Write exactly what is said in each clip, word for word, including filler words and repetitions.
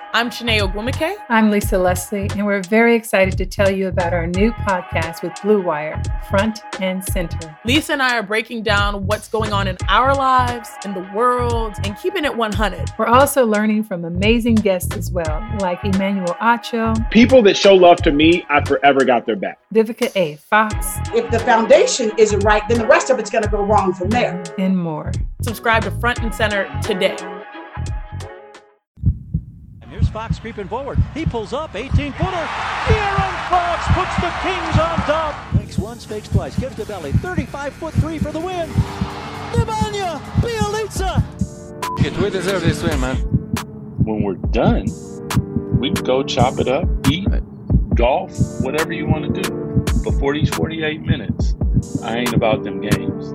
I'm Chene Ogwumike. I'm Lisa Leslie, and we're very excited to tell you about our new podcast with Blue Wire, Front and Center. Lisa and I are breaking down what's going on in our lives, in the world, and keeping it one hundred. We're also learning from amazing guests as well, like Emmanuel Acho. People that show love to me, I forever got their back. Vivica A. Fox. If the foundation isn't right, then the rest of it's going to go wrong from there. And more. Subscribe to Front and Center today. Here's Fox creeping forward. He pulls up, eighteen-footer. De'Aaron Fox puts the Kings on top. Fakes once, fakes twice, gives to Belly. thirty-five-foot three for the win. Nemanja Bjelica. Get we deserve this win, man. When we're done, we can go chop it up, eat, right. golf, whatever you want to do. But for these forty-eight minutes, I ain't about them games.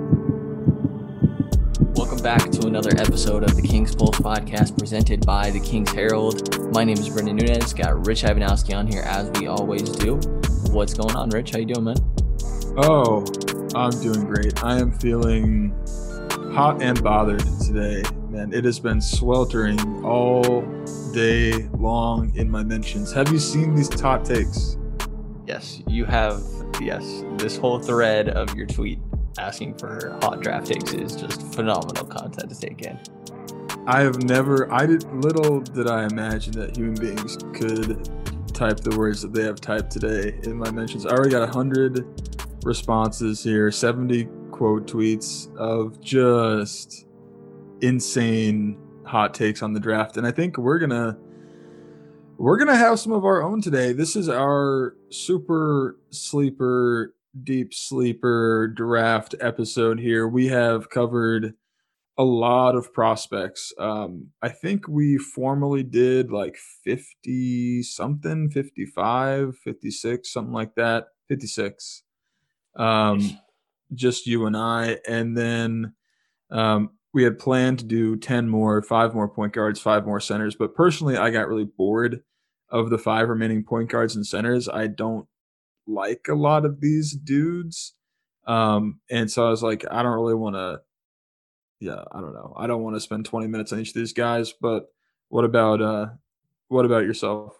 Welcome back to another episode of the Kings Pulse podcast presented by the Kings Herald. My name is Brendan Nunez. Got Rich Ivanowski on here as we always do. What's going on, Rich? How you doing, man? Oh, I'm doing great. I am feeling hot and bothered today, man. It has been sweltering all day long in my mentions. Have you seen these hot takes? Yes, you have. Yes, this whole thread of your tweet asking for hot draft takes is just phenomenal content to take in. I have never, I did, little did I imagine that human beings could type the words that they have typed today in my mentions. I already got one hundred responses here, seventy quote tweets of just insane hot takes on the draft. And I think we're going to, we're going to have some of our own today. This is our super sleeper deep sleeper draft episode here. We have covered a lot of prospects. Um, I think we formally did like fifty something, fifty-five, fifty-six, something like that. fifty-six. Um, just you and I. And then um, we had planned to do ten more, five more point guards, five more centers. But personally, I got really bored of the five remaining point guards and centers. I don't like a lot of these dudes. Um, and so I was like, I don't really want to, yeah, I don't know. I don't want to spend twenty minutes on each of these guys, but what about, uh, what about yourself?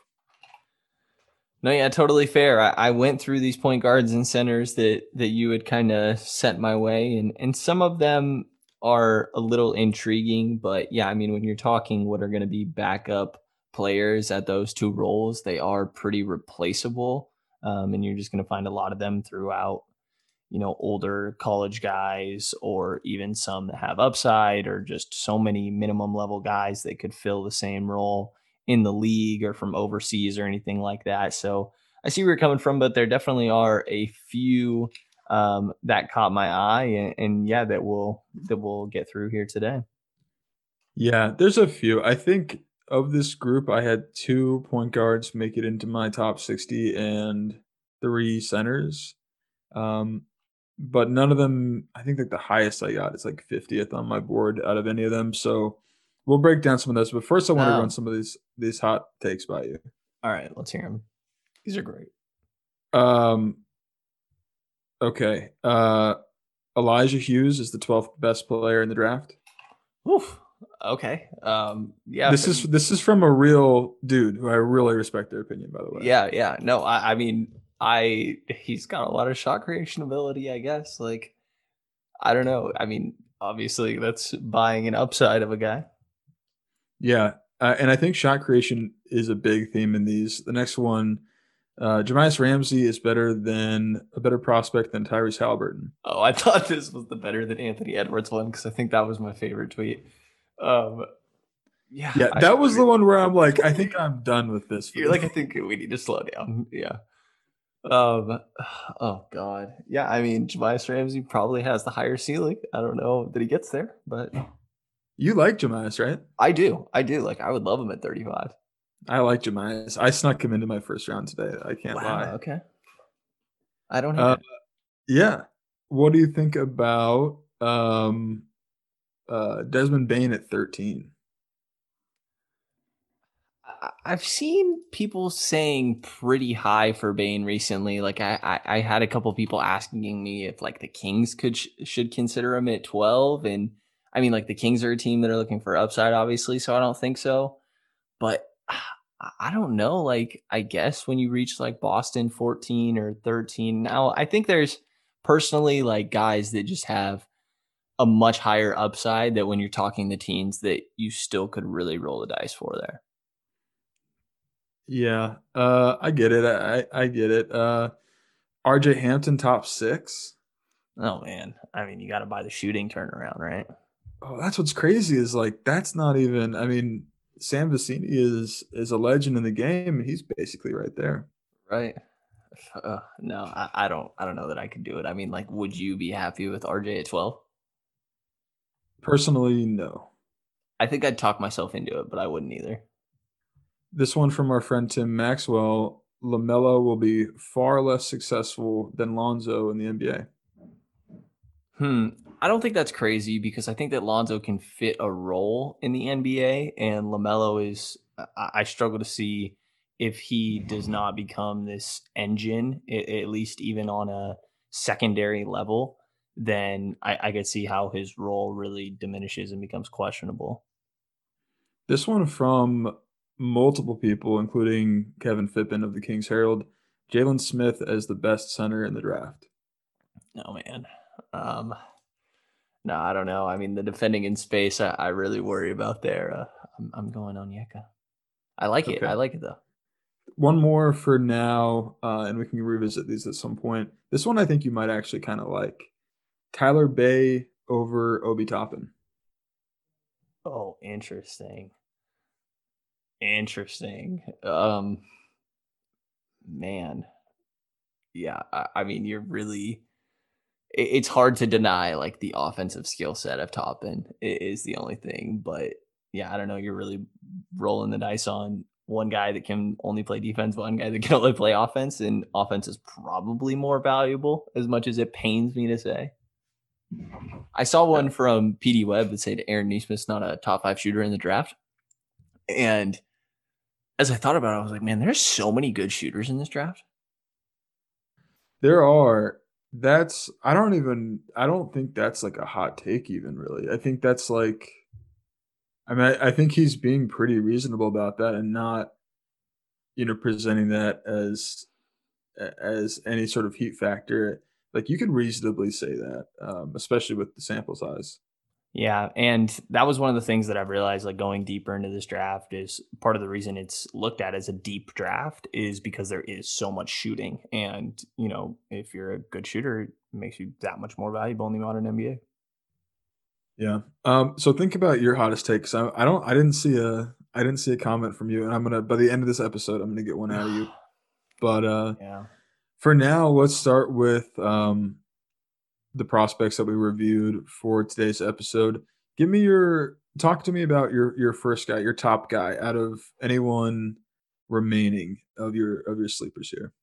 No, yeah, totally fair. I, I went through these point guards and centers that, that you had kind of sent my way, and, and some of them are a little intriguing, but yeah, I mean, when you're talking what are going to be backup players at those two roles, they are pretty replaceable. Um, and you're just going to find a lot of them throughout, you know, older college guys, or even some that have upside, or just so many minimum level guys that could fill the same role in the league or from overseas or anything like that. So I see where you're coming from, but there definitely are a few um, that caught my eye, and, and yeah, that we'll, that we'll get through here today. Yeah, there's a few. I think of this group, I had two point guards make it into my top sixty and three centers. Um, but none of them, I think like the highest I got is like fiftieth on my board out of any of them. So we'll break down some of those. But first I want to um, run some of these these hot takes by you. All right, let's hear them. These are great. Um, okay. Uh, Elijah Hughes is the twelfth best player in the draft. Oof. Okay. Um, yeah. This is this is from a real dude who I really respect their opinion, by the way. Yeah, yeah. No, I, I mean, I he's got a lot of shot creation ability, I guess. Like, I don't know. I mean, obviously, that's buying an upside of a guy. Yeah, uh, and I think shot creation is a big theme in these. The next one, uh, Jahmi'us Ramsey is better than a better prospect than Tyrese Halliburton. Oh, I thought this was the better than Anthony Edwards one, because I think that was my favorite tweet. Um, yeah, yeah, that was the one where I'm like, I think I'm done with this. You're like, I think we need to slow down. Yeah. Um. Oh God. Yeah. I mean, Jahmi'us Ramsey probably has the higher ceiling. I don't know that he gets there, but you like Jahmi'us, right? I do. I do. Like, I would love him at thirty-five. I like Jahmi'us. I snuck him into my first round today. I can't wow, lie. Okay. I don't know. Uh, yeah. What do you think about um? Uh, Desmond Bane at thirteen. I've seen people saying pretty high for Bane recently. Like I, I, I had a couple people asking me if like the Kings could sh- should consider him at twelve, and I mean like the Kings are a team that are looking for upside, obviously, so I don't think so. But I don't know. Like, I guess when you reach like Boston fourteen or thirteen, now I think there's personally like guys that just have a much higher upside that when you're talking the teens that you still could really roll the dice for there. Yeah, uh, I get it. I, I get it. Uh, R J Hampton, top six. Oh, man. I mean, you got to buy the shooting turnaround, right? Oh, that's what's crazy is like that's not even. I mean, Sam Vecini is is a legend in the game, and he's basically right there. Right. Uh, no, I, I don't. I don't know that I could do it. I mean, like, would you be happy with R J at twelve? Personally, no. I think I'd talk myself into it, but I wouldn't either. This one from our friend Tim Maxwell. LaMelo will be far less successful than Lonzo in the N B A. Hmm. I don't think that's crazy because I think that Lonzo can fit a role in the N B A, and LaMelo is. I, I struggle to see if he does not become this engine, at least even on a secondary level. Then I, I could see how his role really diminishes and becomes questionable. This one from multiple people, including Kevin Fippen of the Kings Herald, Jalen Smith as the best center in the draft. Oh, man. Um, no, I don't know. I mean, the defending in space, I, I really worry about there. Uh, I'm, I'm going Onyeka. I like it. Okay. I like it, though. One more for now, uh, and we can revisit these at some point. This one I think you might actually kind of like. Tyler Bay over Obi Toppin. Oh, interesting. Interesting. Um, man. Yeah, I, I mean, you're really it, it's hard to deny like the offensive skill set of Toppin is the only thing. But yeah, I don't know. You're really rolling the dice on one guy that can only play defense, one guy that can only play offense, and offense is probably more valuable, as much as it pains me to say. I saw one from P D Webb that said Aaron Nesmith's not a top five shooter in the draft. And as I thought about it, I was like, man, there's so many good shooters in this draft. There are. That's, I don't even, I don't think that's like a hot take even really. I think that's like, I mean, I, I think he's being pretty reasonable about that and not, you know, presenting that as, as any sort of heat factor. Like you could reasonably say that, um, especially with the sample size. Yeah, and that was one of the things that I've realized, like going deeper into this draft, is part of the reason it's looked at as a deep draft is because there is so much shooting. And, you know, if you're a good shooter, it makes you that much more valuable in the modern N B A. Yeah. Um, so think about your hottest takes. I, I don't, I didn't see a, I didn't see a comment from you, and I'm going to, by the end of this episode, I'm going to get one out of you. But uh, yeah. For now, let's start with um, the prospects that we reviewed for today's episode. Give me your talk to me about your your first guy, your top guy out of anyone remaining of your of your sleepers here.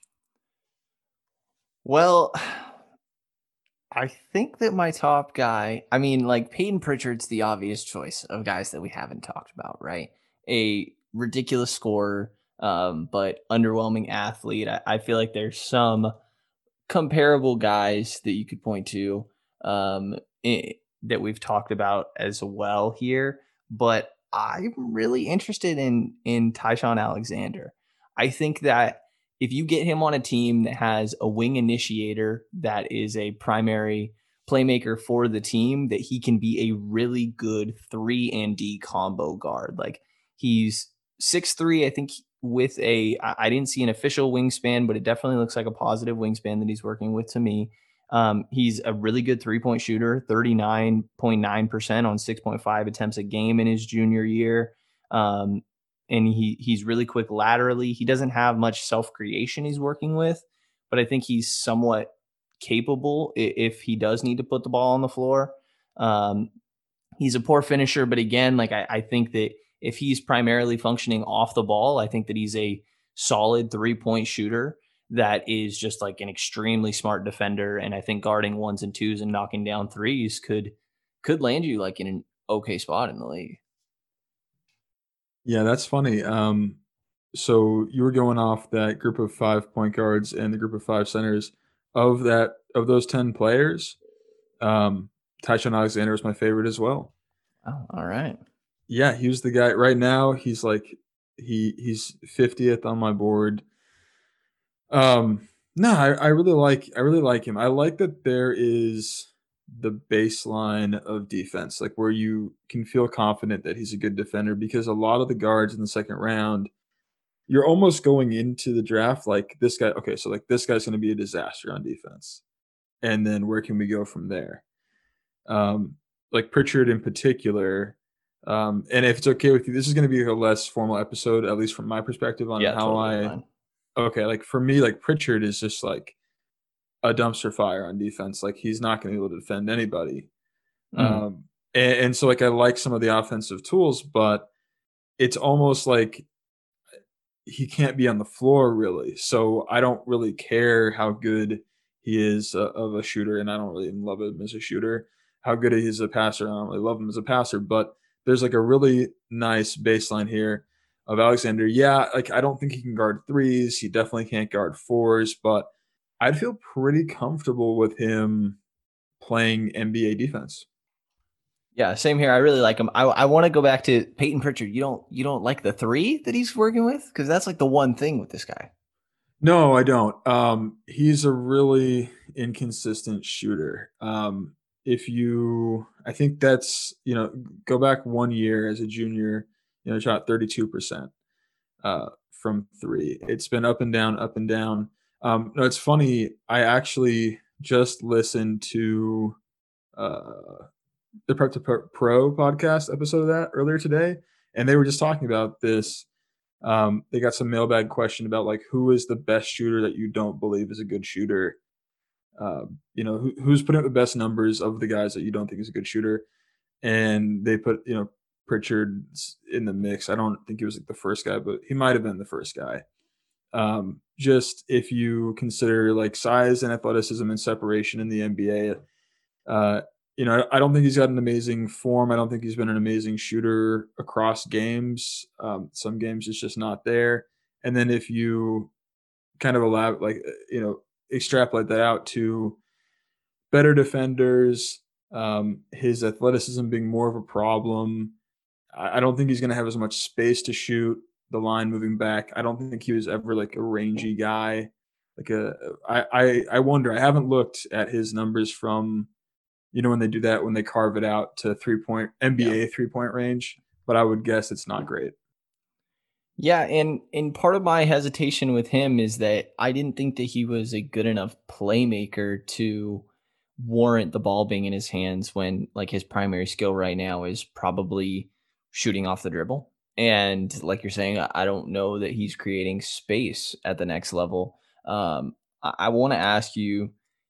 Well, I think that my top guy, I mean, like Peyton Pritchard's the obvious choice of guys that we haven't talked about, right? A ridiculous scorer, um, but underwhelming athlete. I, I feel like there's some comparable guys that you could point to um, in, that we've talked about as well here, but I'm really interested in in Tyshawn Alexander. I think that if you get him on a team that has a wing initiator that is a primary playmaker for the team, that he can be a really good three and D combo guard. Like he's six three, I think, with a, I didn't see an official wingspan, but it definitely looks like a positive wingspan that he's working with to me. Um, he's a really good three-point shooter, thirty-nine point nine percent on six point five attempts a game in his junior year. Um, and he he's really quick laterally. He doesn't have much self-creation he's working with, but I think he's somewhat capable if he does need to put the ball on the floor. Um, he's a poor finisher, but again, like I, I think that if he's primarily functioning off the ball, I think that he's a solid three-point shooter that is just like an extremely smart defender. And I think guarding ones and twos and knocking down threes could could land you like in an okay spot in the league. Yeah, that's funny. Um, so you were going off that group of five point guards and the group of five centers. Of that, of those ten players, um, Tyshawn Alexander is my favorite as well. Oh, all right. Yeah, he was the guy. Right now, he's like He he's fiftieth on my board. Um, no, I, I really like I really like him. I like that there is the baseline of defense, like where you can feel confident that he's a good defender, because a lot of the guards in the second round, you're almost going into the draft like this guy. Okay, so like this guy's going to be a disaster on defense, and then where can we go from there? Um, like Pritchard in particular. Um, and if it's okay with you, this is going to be a less formal episode, at least from my perspective, on Yeah, how totally I. fine. Okay, like for me, like Pritchard is just like a dumpster fire on defense. Like he's not going to be able to defend anybody. Mhm. Um, and, and so like I like some of the offensive tools, but it's almost like he can't be on the floor really. So I don't really care how good he is uh, of a shooter, and I don't really love him as a shooter. How good he is as a passer, I don't really love him as a passer. But there's like a really nice baseline here of Alexander. Yeah, like I don't think he can guard threes. He definitely can't guard fours, but I'd feel pretty comfortable with him playing N B A defense. Yeah, same here. I really like him. I I want to go back to Peyton Pritchard. You don't you don't like the three that he's working with? Because that's like the one thing with this guy. No, I don't. Um, he's a really inconsistent shooter. Um, if you, I think that's, you know, go back one year as a junior, you know, shot thirty-two percent uh, from three. It's been up and down, up and down. Um, no, it's funny. I actually just listened to uh, the Prep to Pro podcast episode of that earlier today, and they were just talking about this. Um, they got some mailbag question about like who is the best shooter that you don't believe is a good shooter. Uh, you know, who, who's putting up the best numbers of the guys that you don't think is a good shooter, and they put you know Pritchard in the mix. I don't think he was like the first guy, but he might have been the first guy. Um, just if you consider like size and athleticism and separation in the N B A, uh, you know, I don't think he's got an amazing form. I don't think he's been an amazing shooter across games. Um, some games it's just not there. And then if you kind of allow, like, you know, extrapolate that out to better defenders, um, his athleticism being more of a problem, I don't think he's going to have as much space to shoot the line moving back. I don't think he was ever like a rangy guy. Like a, I, I, I wonder, I haven't looked at his numbers from, you know, when they do that, when they carve it out to three point N B A yeah. three point range, but I would guess it's not great. Yeah. And, and part of my hesitation with him is that I didn't think that he was a good enough playmaker to warrant the ball being in his hands when like his primary skill right now is probably shooting off the dribble. And like you're saying, I don't know that he's creating space at the next level. Um, I, I want to ask you,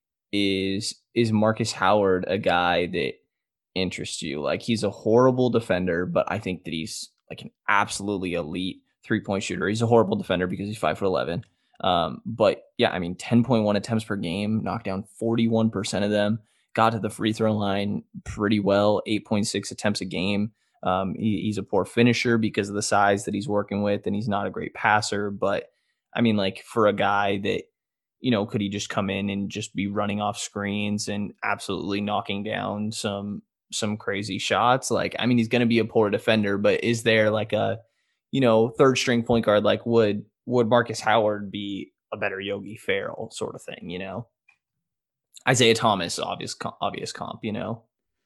is, is Marcus Howard a guy that interests you? Like he's a horrible defender, but I think that he's like an absolutely elite three-point shooter. He's a horrible defender because he's five foot eleven. Um, but yeah, I mean, ten point one attempts per game, knocked down forty-one percent of them, got to the free throw line pretty well, eight point six attempts a game. Um, he, he's a poor finisher because of the size that he's working with, and he's not a great passer. But I mean, like for a guy that, you know, could he just come in and just be running off screens and absolutely knocking down some some crazy shots? Like, I mean, he's going to be a poor defender, but is there like a, you know, third string point guard? Like would would Marcus Howard be a better Yogi Ferrell sort of thing? You know, Isaiah Thomas, obvious obvious comp. You know,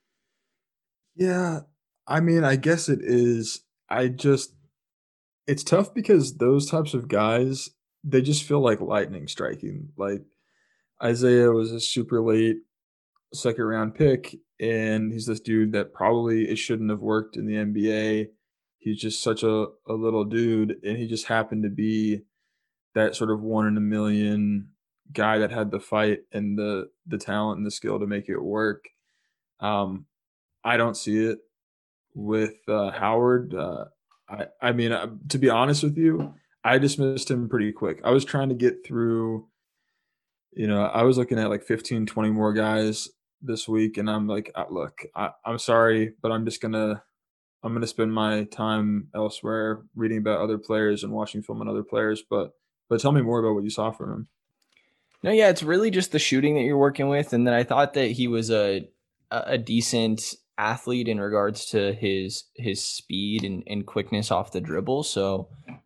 yeah. I mean, I guess it is. I just, it's tough because those types of guys, they just feel like lightning striking. Like Isaiah was a super late second round pick, and he's this dude that probably it shouldn't have worked in the N B A. He's just such a, a little dude, and he just happened to be that sort of one in a million guy that had the fight and the the talent and the skill to make it work. Um, I don't see it with uh, Howard. Uh, I, I mean, uh, to be honest with you, I dismissed him pretty quick. I was trying to get through, you know, I was looking at like fifteen, twenty more guys this week, and I'm like, look, I, I'm sorry, but I'm just going to, I'm going to spend my time elsewhere reading about other players and watching film on other players. But, but tell me more about what you saw from him. No, yeah, it's really just the shooting that you're working with. And then I thought that he was a, a decent athlete in regards to his his speed and, and quickness off the dribble. So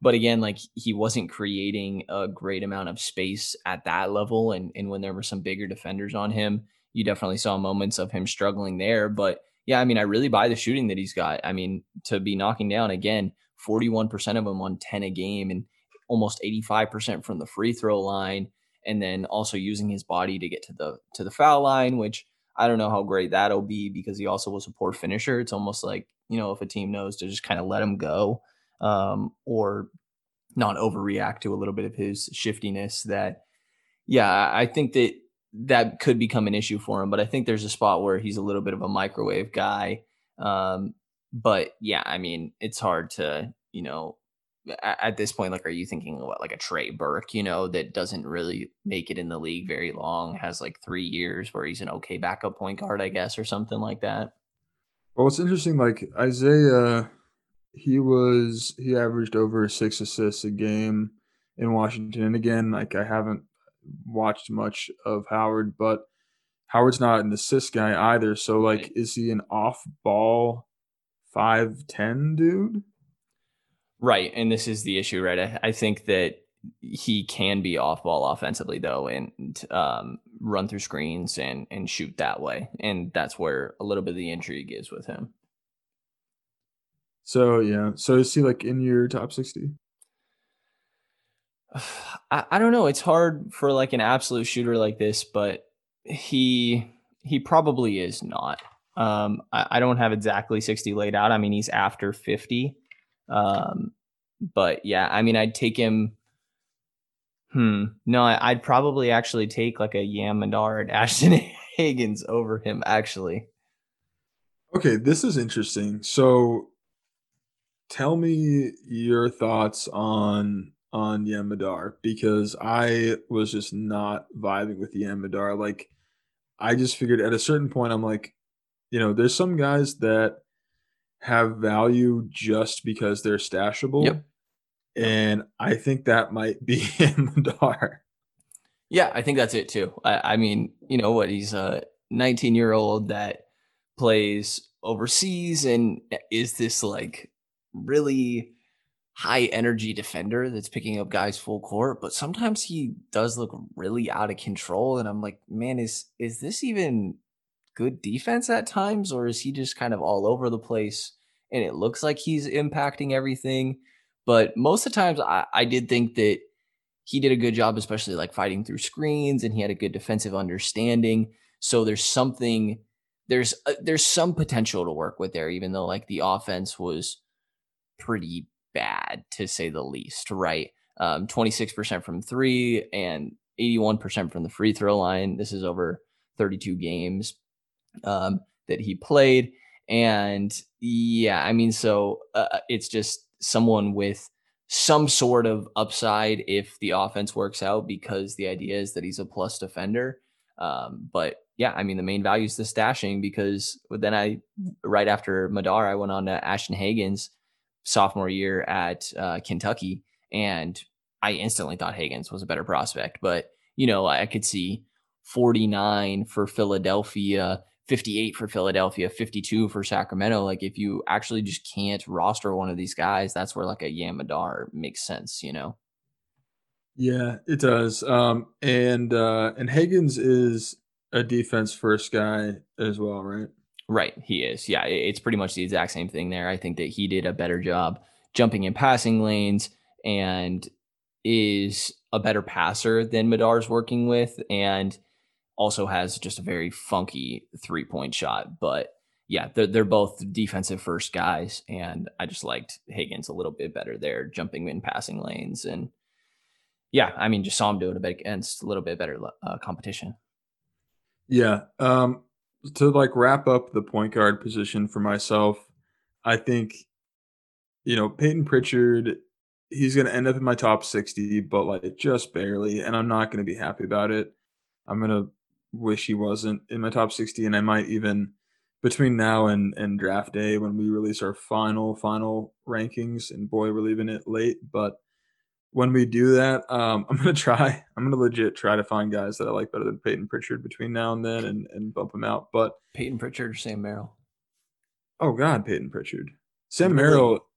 But again, like he wasn't creating a great amount of space at that level. And, and when there were some bigger defenders on him, you definitely saw moments of him struggling there. But yeah, I mean, I really buy the shooting that he's got. I mean, to be knocking down again, forty-one percent of them on ten a game and almost eighty-five percent from the free throw line. And then also using his body to get to the, to the foul line, which I don't know how great that'll be because he also was a poor finisher. It's almost like, you know, if a team knows to just kind of let him go um, or not overreact to a little bit of his shiftiness that, yeah, I think that that could become an issue for him. But I think there's a spot where he's a little bit of a microwave guy. Um, but yeah, I mean, it's hard to, you know, at, at this point, like, are you thinking what, like a Trey Burke, you know, that doesn't really make it in the league very long, has like three years where he's an okay backup point guard, I guess, or something like that. Well, it's interesting, like Isaiah, he was, he averaged over six assists a game in Washington. And again, like I haven't watched much of Howard, but Howard's not an assist guy either. So like, right. Is he an off ball five ten dude? Right. And this is the issue, right? I, I think that he can be off ball offensively though, and um, run through screens and, and shoot that way. And that's where a little bit of the intrigue is with him. So, yeah. So is he like in your top sixty? I, I don't know. It's hard for like an absolute shooter like this, but he, he probably is not. Um, I, I don't have exactly sixty laid out. I mean, he's after fifty. Um, but yeah, I mean, I'd take him. Hmm. No, I, I'd probably actually take like a Yam Madar and Ashton Hagans over him, actually. Okay, this is interesting. So tell me your thoughts on on Yam Madar, because I was just not vibing with Yam Madar. Like, I just figured at a certain point, I'm like, you know, there's some guys that have value just because they're stashable. Yep. And I think that might be Yam Madar. Yeah, I think that's it too. I, I mean, you know what? He's a nineteen year old that plays overseas and is this like really high energy defender that's picking up guys full court. But sometimes he does look really out of control. And I'm like, man, is is this even good defense at times, or is he just kind of all over the place and it looks like he's impacting everything? But most of the times I, I did think that he did a good job, especially like fighting through screens, and he had a good defensive understanding. So there's something, there's uh, there's some potential to work with there, even though like the offense was pretty bad to say the least, right? Um, twenty-six percent from three and eighty-one percent from the free throw line. This is over thirty-two games um, that he played. And yeah, I mean, so uh, it's just someone with some sort of upside if the offense works out, because the idea is that he's a plus defender. Um, but yeah, I mean, the main value is the stashing, because then I, right after Madar, I went on to Ashton Hagans sophomore year at uh, Kentucky, and I instantly thought Hagans was a better prospect. But, you know, I could see forty-nine for Philadelphia, fifty-eight for Philadelphia, fifty-two for Sacramento. Like, if you actually just can't roster one of these guys, that's where like a Yam Madar makes sense, you know? Yeah, it does. Um, and uh, and Hagans is a defense first guy as well, right? Right, he is. Yeah, it's pretty much the exact same thing there. I think that he did a better job jumping in passing lanes and is a better passer than Madar's working with, and also has just a very funky three-point shot. But yeah, they're, they're both defensive first guys, and I just liked Hagans a little bit better there, jumping in passing lanes. And yeah, I mean, just saw him do it a bit against a little bit better uh, competition. Yeah. Um, to like wrap up the point guard position for myself, I think, you know, Peyton Pritchard, he's going to end up in my top sixty, but like just barely, and I'm not going to be happy about it. I'm going to wish he wasn't in my top sixty, and I might even, between now and, and draft day, when we release our final, final rankings, and boy, we're leaving it late, but when we do that, um, I'm going to try, I'm going to legit try to find guys that I like better than Peyton Pritchard between now and then, and, and bump them out. But Peyton Pritchard or Sam Merrill? Oh God, Peyton Pritchard. Sam really? Merrill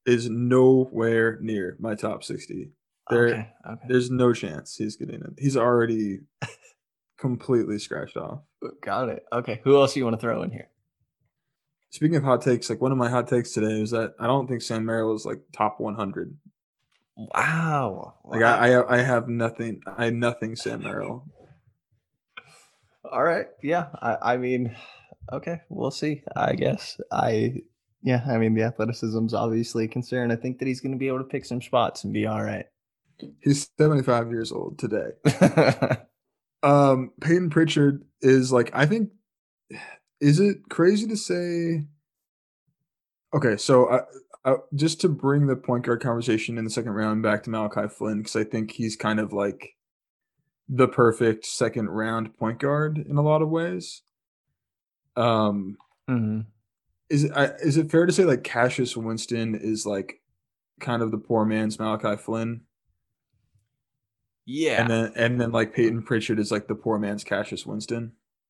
is nowhere near my top sixty. There, Okay, okay. There's no chance he's getting it. He's already completely scratched off. Got it. Okay. Who else do you want to throw in here? Speaking of hot takes, like one of my hot takes today is that I don't think Sam Merrill is like top one hundred. Wow. Like wow. I, I, I have nothing. I have nothing Sam Merrill. All right. Yeah. I, I mean, okay. We'll see. I guess. I. Yeah. I mean, the athleticism's obviously a concern. I think that he's going to be able to pick some spots and be all right. He's seventy-five years old today. um, Peyton Pritchard is like, I think, is it crazy to say? Okay, so I, I, just to bring the point guard conversation in the second round back to Malachi Flynn, because I think he's kind of like the perfect second round point guard in a lot of ways. Um, mm-hmm. is it I, is it fair to say like Cassius Winston is like kind of the poor man's Malachi Flynn? Yeah, and then and then like Peyton Pritchard is like the poor man's Cassius Winston.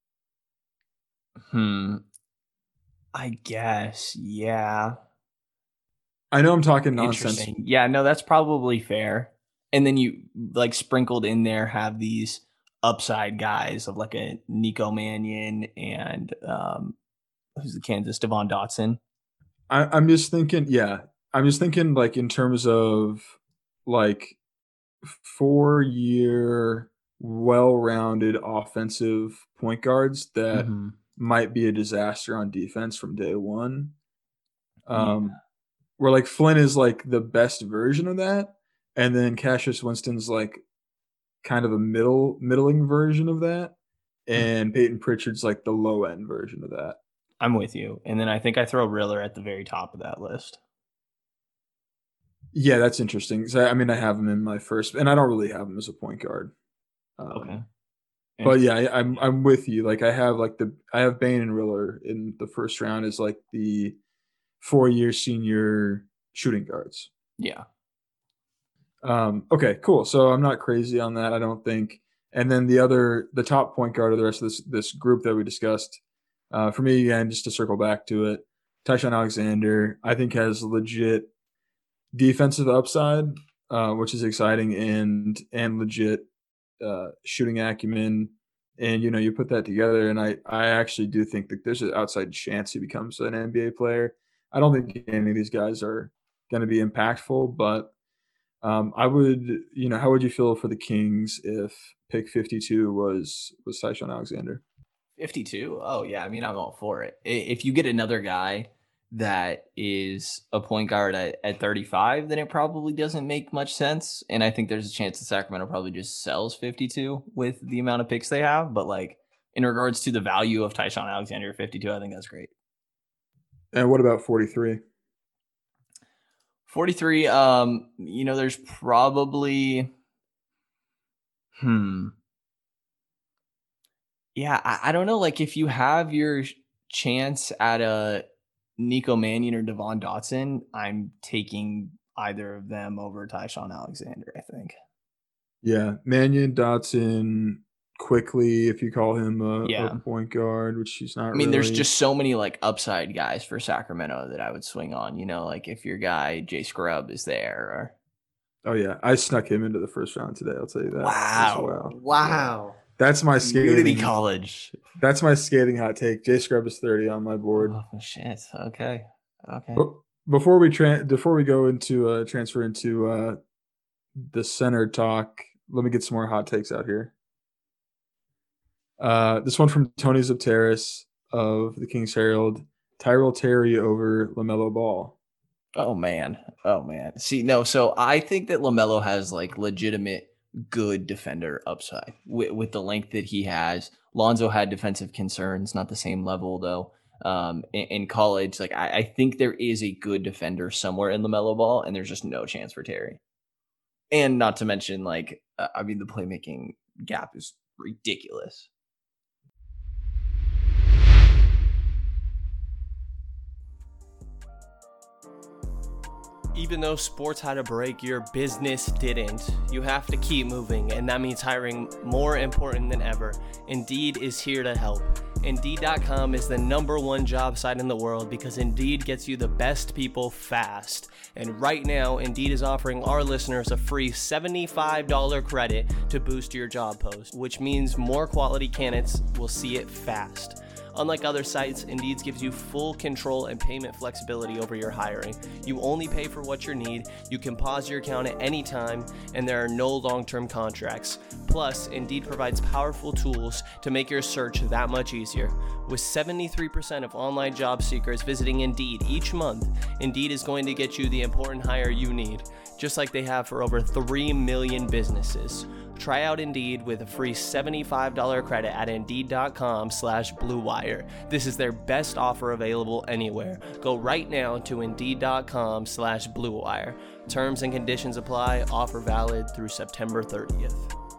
Hmm. I guess, yeah. I know I'm talking nonsense. Yeah, no, that's probably fair. And then you like sprinkled in there have these upside guys of like a Nico Mannion and um, who's the Kansas Devon Dotson. I, I'm just thinking, yeah, I'm just thinking like in terms of like four-year, well-rounded offensive point guards that mm-hmm. might be a disaster on defense from day one. Um, yeah. Where like Flynn is like the best version of that, and then Cassius Winston's like kind of a middle middling version of that, and mm-hmm. Peyton Pritchard's like the low end version of that. I'm with you, and then I think I throw Riller at the very top of that list. Yeah, that's interesting. So, I mean, I have him in my first, and I don't really have him as a point guard. Um, okay. But yeah, I, I'm I'm with you. Like I have like the I have Bane and Riller in the first round as like the four-year senior shooting guards. Yeah. Um. Okay. Cool. So I'm not crazy on that, I don't think. And then the other, the top point guard of the rest of this this group that we discussed, uh, for me again, just to circle back to it, Tyshawn Alexander, I think has legit defensive upside, uh, which is exciting, and and legit uh, shooting acumen. And, you know, you put that together, and I, I actually do think that there's an outside chance he becomes an N B A player. I don't think any of these guys are going to be impactful, but um, I would, you know, how would you feel for the Kings if pick fifty-two was, was Tyshawn Alexander? fifty-two? Oh, yeah. I mean, I'm all for it. If you get another guy that is a point guard at, at thirty-five, then it probably doesn't make much sense. And I think there's a chance that Sacramento probably just sells fifty-two with the amount of picks they have. But like in regards to the value of Tyshawn Alexander at fifty-two, I think that's great. And what about forty-three? forty-three, um, you know, there's probably, hmm. Yeah, I, I don't know. Like if you have your chance at a Nico Mannion or Devon Dotson, I'm taking either of them over Tyshawn Alexander, I think. Yeah, Mannion, Dotson, quickly, if you call him a, yeah. a point guard, which he's not I mean, really. There's just so many like upside guys for Sacramento that I would swing on, you know, like if your guy Jay Scrubb is there. Or... Oh, yeah. I snuck him into the first round today, I'll tell you that. Wow. Well. Wow. Yeah. That's my skating. Community college. That's my skating hot take. Jay Scrubb is thirty on my board. Oh shit. Okay. Okay. But before we tra- before we go into uh, transfer into uh, the center talk, let me get some more hot takes out here. Uh, this one from Tony Zipteris of the Kings Herald: Tyrell Terry over LaMelo Ball. Oh man. Oh man. See, no. So I think that LaMelo has like legitimate good defender upside with, with the length that he has. Lonzo had defensive concerns, not the same level though. Um, in, in college, like I, I think there is a good defender somewhere in LaMelo Ball, and there's just no chance for Terry. And not to mention, like uh, I mean, the playmaking gap is ridiculous. Even though sports had a break, your business didn't. You have to keep moving, and that means hiring more important than ever. Indeed is here to help. Indeed dot com is the number one job site in the world because Indeed gets you the best people fast. And right now, Indeed is offering our listeners a free seventy-five dollars credit to boost your job post, which means more quality candidates will see it fast. Unlike other sites, Indeed gives you full control and payment flexibility over your hiring. You only pay for what you need, you can pause your account at any time, and there are no long-term contracts. Plus, Indeed provides powerful tools to make your search that much easier. With seventy-three percent of online job seekers visiting Indeed each month, Indeed is going to get you the important hire you need, just like they have for over three million businesses. Try out Indeed with a free seventy-five dollars credit at Indeed.com slash Blue Wire. This is their best offer available anywhere. Go right now to Indeed.com slash Blue Wire. Terms and conditions apply. Offer valid through September thirtieth.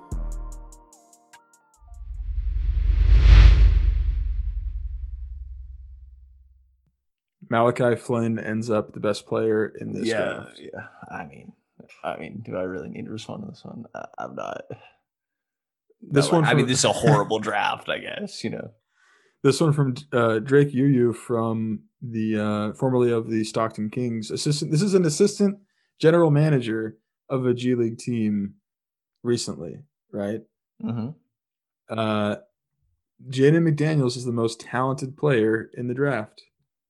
Malachi Flynn ends up the best player in this yeah, draft. Yeah, I mean, I mean, do I really need to respond to this one? I, I'm not. This no, one, I from, mean, this is a horrible draft, I guess. You know, this one from uh, Drake Yuyu from the uh, formerly of the Stockton Kings. Assistant. This is an assistant general manager of a G League team recently, right? Mm-hmm. Uh, Jaden McDaniels is the most talented player in the draft.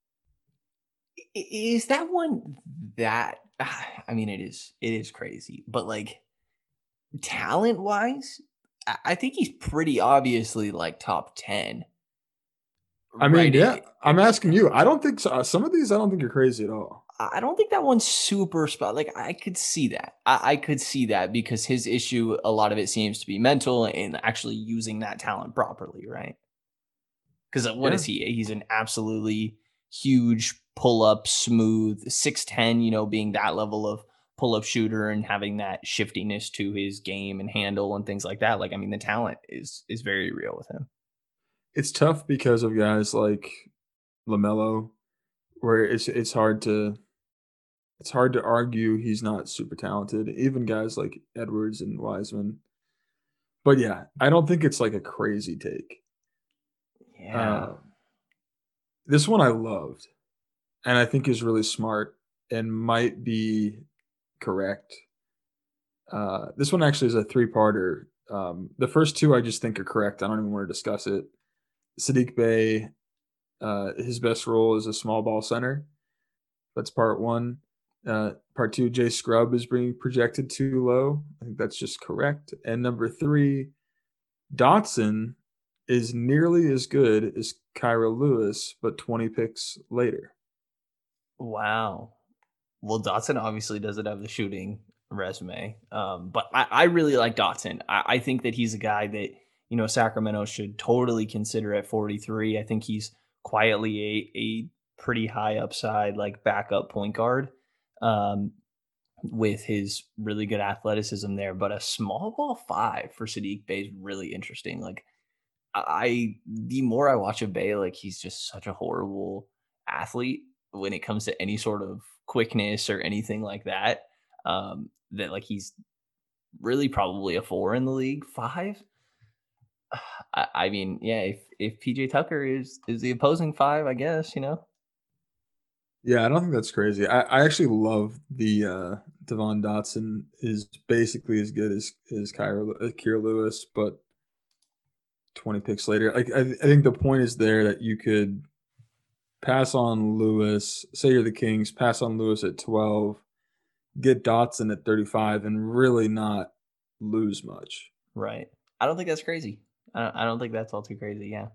Is that one that? I mean, it is. It is crazy, but like talent wise, I think he's pretty obviously like top ten. I mean, right? yeah. It, I'm asking you. I don't think so. Some of these, I don't think you're crazy at all. I don't think that one's super spot. Like I could see that. I, I could see that because his issue, a lot of it seems to be mental and actually using that talent properly, right? Because what yeah. is he? He's an absolutely huge pull-up, smooth, six ten, you know, being that level of pull-up shooter and having that shiftiness to his game and handle and things like that. Like, I mean, the talent is is very real with him. It's tough because of guys like LaMelo, where it's it's hard to it's hard to argue he's not super talented. Even guys like Edwards and Wiseman. But yeah, I don't think it's like a crazy take. Yeah. Uh, this one I loved. And I think is really smart and might be correct. Uh, this one actually is a three-parter. Um, the first two I just think are correct. I don't even want to discuss it. Saddiq Bey, uh, his best role is a small ball center. That's part one. Uh, part two, Jay Scrubb is being projected too low. I think that's just correct. And number three, Dotson is nearly as good as Kira Lewis, but twenty picks later. Wow. Well, Dotson obviously doesn't have the shooting resume, um, but I, I really like Dotson. I, I think that he's a guy that, you know, Sacramento should totally consider at forty-three. I think he's quietly a, a pretty high upside, like backup point guard um, with his really good athleticism there. But a small ball five for Saddiq Bey is really interesting. Like, I, the more I watch of Bey, like he's just such a horrible athlete when it comes to any sort of quickness or anything like that, um, that like he's really probably a four in the league. Five. I, I mean, yeah, if, if P J Tucker is, is the opposing five, I guess, you know? Yeah, I don't think that's crazy. I, I actually love the uh, Devon Dotson is basically as good as, as Kira, uh, Kira Lewis, but twenty picks later. Like I, I think the point is there that you could pass on Lewis, say you're the Kings, pass on Lewis at twelve, get Dotson at thirty-five, and really not lose much. Right. I don't think that's crazy. I don't, I don't think that's all too crazy, yeah.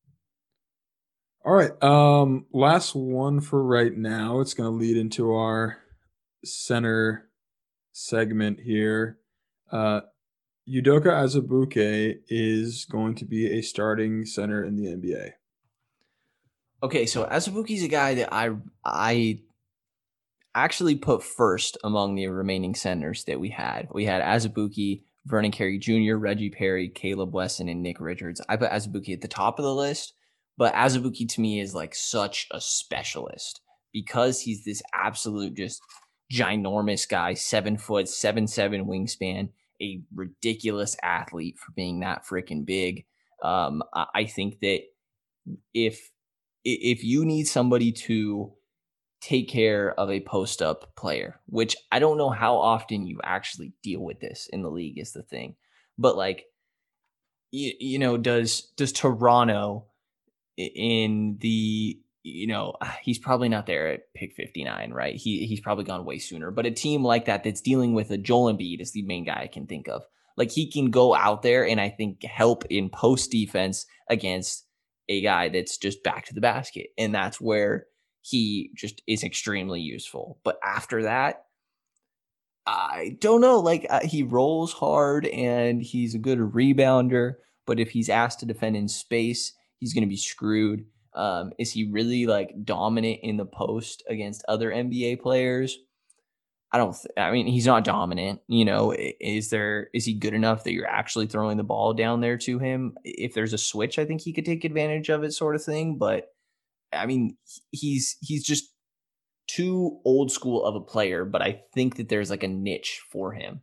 All right. Um, last one for right now. It's going to lead into our center segment here. Uh, Udoka Azubuike is going to be a starting center in the N B A. Okay, so Azubuike's a guy that I I actually put first among the remaining centers that we had. We had Azubuike, Vernon Carey Junior, Reggie Perry, Caleb Wesson, and Nick Richards. I put Azubuike at the top of the list, but Azubuike to me is like such a specialist because he's this absolute just ginormous guy, seven foot, seven, seven wingspan, a ridiculous athlete for being that freaking big. Um, I think that if, if you need somebody to take care of a post-up player, which I don't know how often you actually deal with this in the league is the thing, but like, you, you know, does, does Toronto in the, you know, he's probably not there at pick fifty-nine, right? He he's probably gone way sooner, but a team like that, that's dealing with a Joel Embiid is the main guy I can think of. Like he can go out there and I think help in post defense against a guy that's just back to the basket. And that's where he just is extremely useful. But after that, I don't know, like uh, he rolls hard and he's a good rebounder, but if he's asked to defend in space, he's going to be screwed. Um, is he really like dominant in the post against other N B A players? I don't, th- I mean, he's not dominant, you know, is there, is he good enough that you're actually throwing the ball down there to him? If there's a switch, I think he could take advantage of it sort of thing. But I mean, he's, he's just too old school of a player, but I think that there's like a niche for him.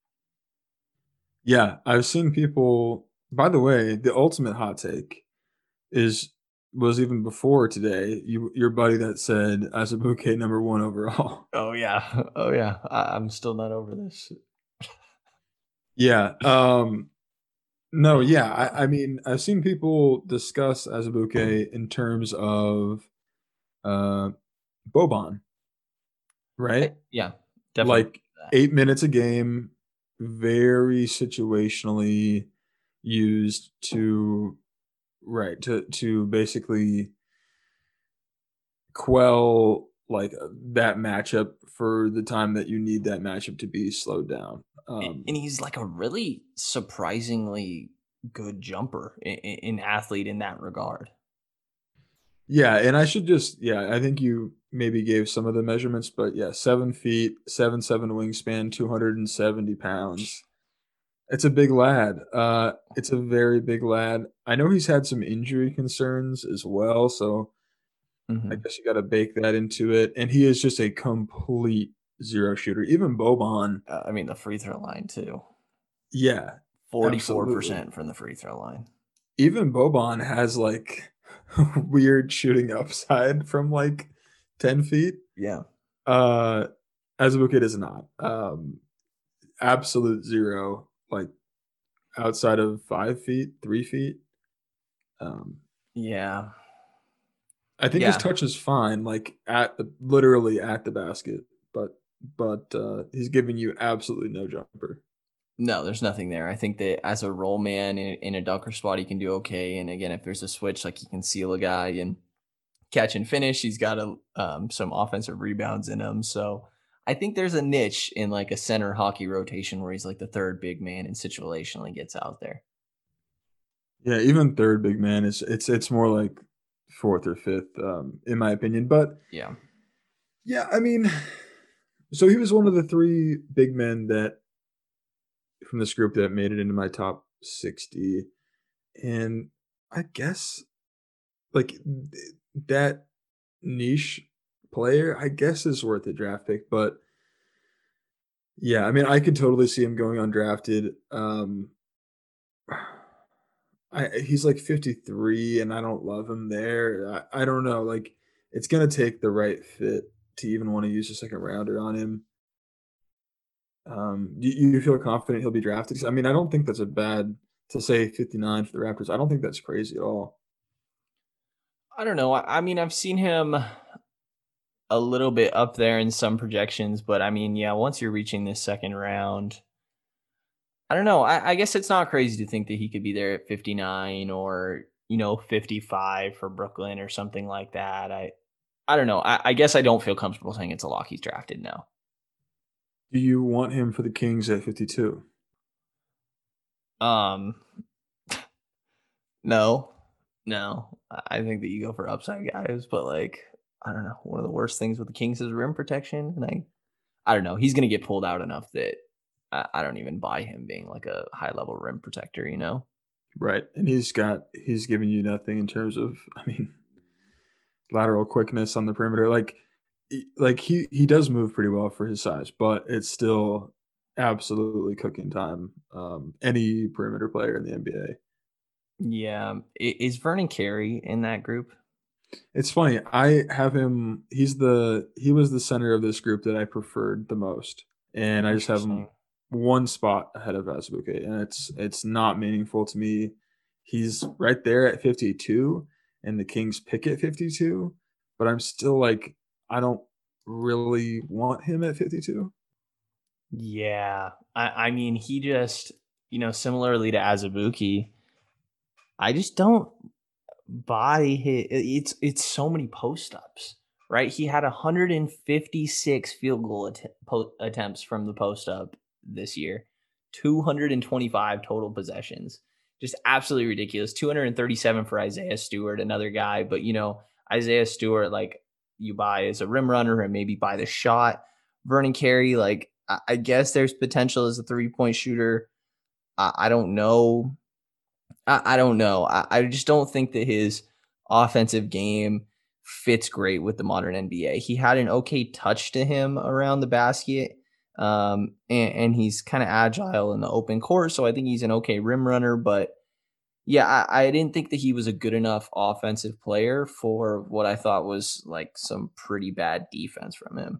Yeah. I've seen people, by the way, the ultimate hot take is, was even before today, you your buddy that said Azubuike number one overall. Oh yeah. Oh yeah. I, I'm still not over this. yeah. Um no, yeah. I, I mean, I've seen people discuss Azubuike in terms of uh Boban. Right? Yeah. Definitely. Like eight minutes a game, very situationally used to Right, to to basically quell like that matchup for the time that you need that matchup to be slowed down. Um, and he's like a really surprisingly good jumper in, in athlete in that regard. Yeah, and I should just yeah, I think you maybe gave some of the measurements, but yeah, seven feet, seven seven wingspan, two hundred and seventy pounds. It's a big lad. Uh, it's a very big lad. I know he's had some injury concerns as well, so mm-hmm. I guess you got to bake that into it. And he is just a complete zero shooter. Even Boban. Uh, I mean, the free throw line, too. Yeah. forty-four percent absolutely. From the free throw line. Even Boban has, like, weird shooting upside from, like, ten feet. Yeah. Uh, Azubuike is not. Um, absolute zero. Like outside of five feet, three feet. Um, yeah. I think yeah. his touch is fine, like at the literally at the basket, but but uh, he's giving you absolutely no jumper. No, there's nothing there. I think that as a roll man in, in a dunker spot, he can do okay. And again, if there's a switch, like he can seal a guy and catch and finish. He's got a, um, some offensive rebounds in him. So I think there's a niche in like a center hockey rotation where he's like the third big man and situationally gets out there. Yeah, even third big man is it's it's more like fourth or fifth, um, in my opinion. But yeah, yeah, I mean, so he was one of the three big men that from this group that made it into my top sixty, and I guess like that niche player, I guess, is worth a draft pick, but yeah, I mean, I could totally see him going undrafted. Um, I he's like fifty-three, and I don't love him there. I, I don't know, like it's gonna take the right fit to even want to use a second rounder on him. Um, do you feel confident he'll be drafted? I mean, I don't think that's a bad to say fifty-nine for the Raptors. I don't think that's crazy at all. I don't know. I, I mean, I've seen him a little bit up there in some projections, but I mean, yeah, once you're reaching this second round, I don't know. I, I guess it's not crazy to think that he could be there at fifty-nine or, you know, fifty-five for Brooklyn or something like that. I, I don't know. I, I guess I don't feel comfortable saying it's a lock he's drafted now. Do you want him for the Kings at fifty-two? Um, no, no. I think that you go for upside guys, but like, I don't know. One of the worst things with the Kings is rim protection. And I, I don't know. He's going to get pulled out enough that I, I don't even buy him being like a high level rim protector, you know? Right. And he's got, he's giving you nothing in terms of, I mean, lateral quickness on the perimeter. Like like he he does move pretty well for his size, but it's still absolutely cooking time. Um, any perimeter player in the N B A. Yeah, I- is Vernon Carey in that group? It's funny. I have him. He's the he was the center of this group that I preferred the most, and I just have him one spot ahead of Azubuike, and it's it's not meaningful to me. He's right there at fifty-two, and the Kings pick at fifty-two, but I'm still like, I don't really want him at fifty-two. Yeah, I, I mean, he just, you know, similarly to Azubuike, I just don't buy his. It's it's so many post ups, right? He had one hundred fifty-six field goal att- po- attempts from the post up this year, two hundred twenty-five total possessions. Just absolutely ridiculous. two hundred thirty-seven for Isaiah Stewart, another guy. But, you know, Isaiah Stewart, like, you buy as a rim runner and maybe buy the shot. Vernon Carey, like, I, I guess there's potential as a three-point shooter. I, I don't know. I, I don't know. I, I just don't think that his offensive game fits great with the modern N B A. He had an okay touch to him around the basket. Um, and, and he's kind of agile in the open court, so I think he's an okay rim runner. But yeah, I, I didn't think that he was a good enough offensive player for what I thought was like some pretty bad defense from him.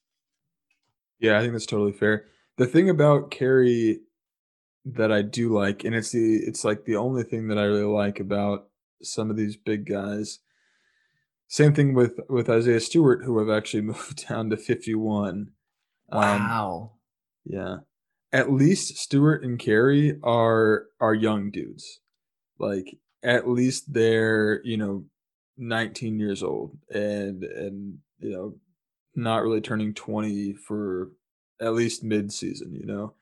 Yeah, I think that's totally fair. The thing about Carey that I do like, and it's the it's like the only thing that I really like about some of these big guys. Same thing with with Isaiah Stewart, who have actually moved down to fifty-one. Wow. Um, yeah. At least Stewart and Carey are are young dudes. Like, at least they're, you know, nineteen years old and and you know, not really turning twenty for at least mid-season, you know.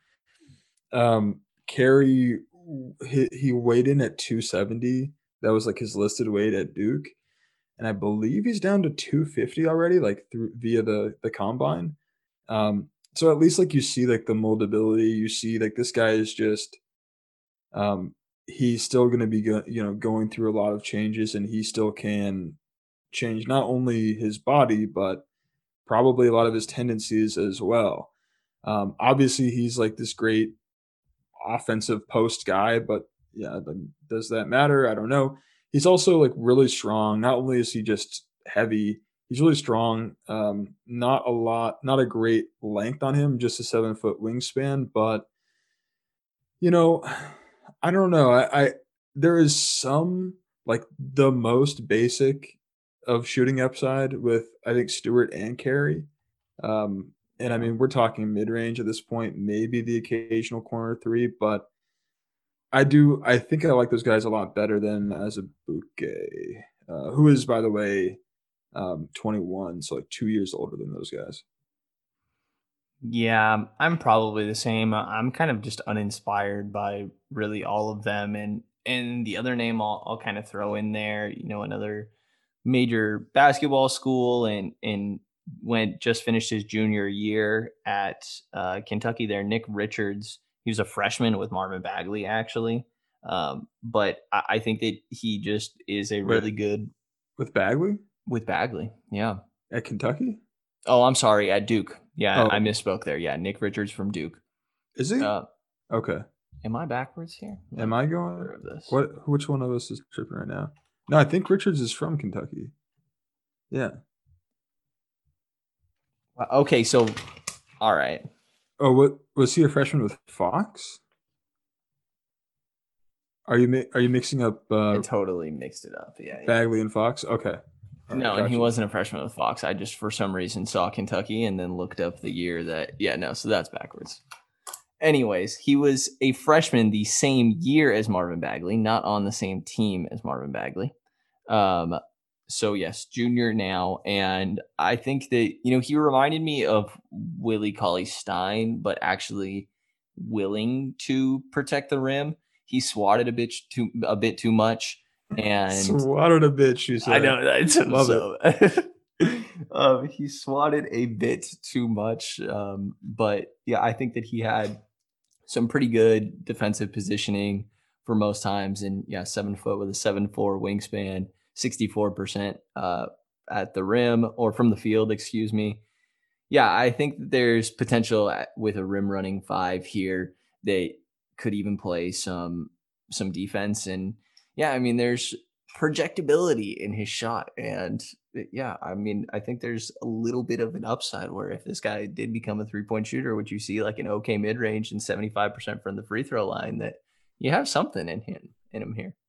Um Carey, he, he weighed in at two seventy. That was like his listed weight at Duke. And I believe he's down to two fifty already, like through via the the combine. Um, so at least like you see like the moldability, you see like this guy is just, um, he's still going to be go, you know going through a lot of changes, and he still can change not only his body but probably a lot of his tendencies as well. Um, obviously, he's like this great offensive post guy, but yeah, does that matter? I don't know. He's also like really strong. Not only is he just heavy, he's really strong. Um, not a lot, not a great length on him, just a seven foot wingspan. But you know, I don't know. I, I there is some like the most basic of shooting upside with I think Stewart and Carey. Um, and I mean, we're talking mid range at this point, maybe the occasional corner three, but I do. I think I like those guys a lot better than Azubuike, uh, who is, by the way, um, twenty-one, so like two years older than those guys. Yeah, I'm probably the same. I'm kind of just uninspired by really all of them, and and the other name I'll, I'll kind of throw in there. You know, another major basketball school, and and went just finished his junior year at uh, Kentucky. There, Nick Richards. He was a freshman with Marvin Bagley, actually. Um, but I, I think that he just is a really Wait, good with Bagley. With Bagley, yeah. At Kentucky? Oh, I'm sorry, at Duke. Yeah, Oh. I misspoke there. Yeah, Nick Richards from Duke. Is he? Uh, okay. am I backwards here? Let Am me I take a going? picture of this. What? Which one of us is tripping right now? No, I think Richards is from Kentucky. Yeah. Okay, so all right. Oh, what was he a freshman with Fox? Are you mi- are you mixing up uh, I totally mixed it up. Yeah. yeah. Bagley and Fox? Okay. All No, right, and he gotcha. wasn't a freshman with Fox. I just for some reason saw Kentucky and then looked up the year that yeah, no, so that's backwards. Anyways, he was a freshman the same year as Marvin Bagley, not on the same team as Marvin Bagley. Um so yes, junior now, and I think that you know he reminded me of Willie Cauley-Stein, but actually willing to protect the rim. He swatted a bit too a bit too much, and Swatted a bitch, you said. I know that's Love so. um, he swatted a bit too much, um, but yeah, I think that he had some pretty good defensive positioning for most times, and yeah, seven foot with a seven four wingspan, sixty four percent uh at the rim or from the field, excuse me. Yeah, I think that there's potential at, with a rim running five here that could even play some some defense. And yeah, I mean, there's projectability in his shot. And yeah, I mean, I think there's a little bit of an upside where if this guy did become a three-point shooter, would you see like an okay mid-range and seventy-five percent from the free throw line, that you have something in him in him here.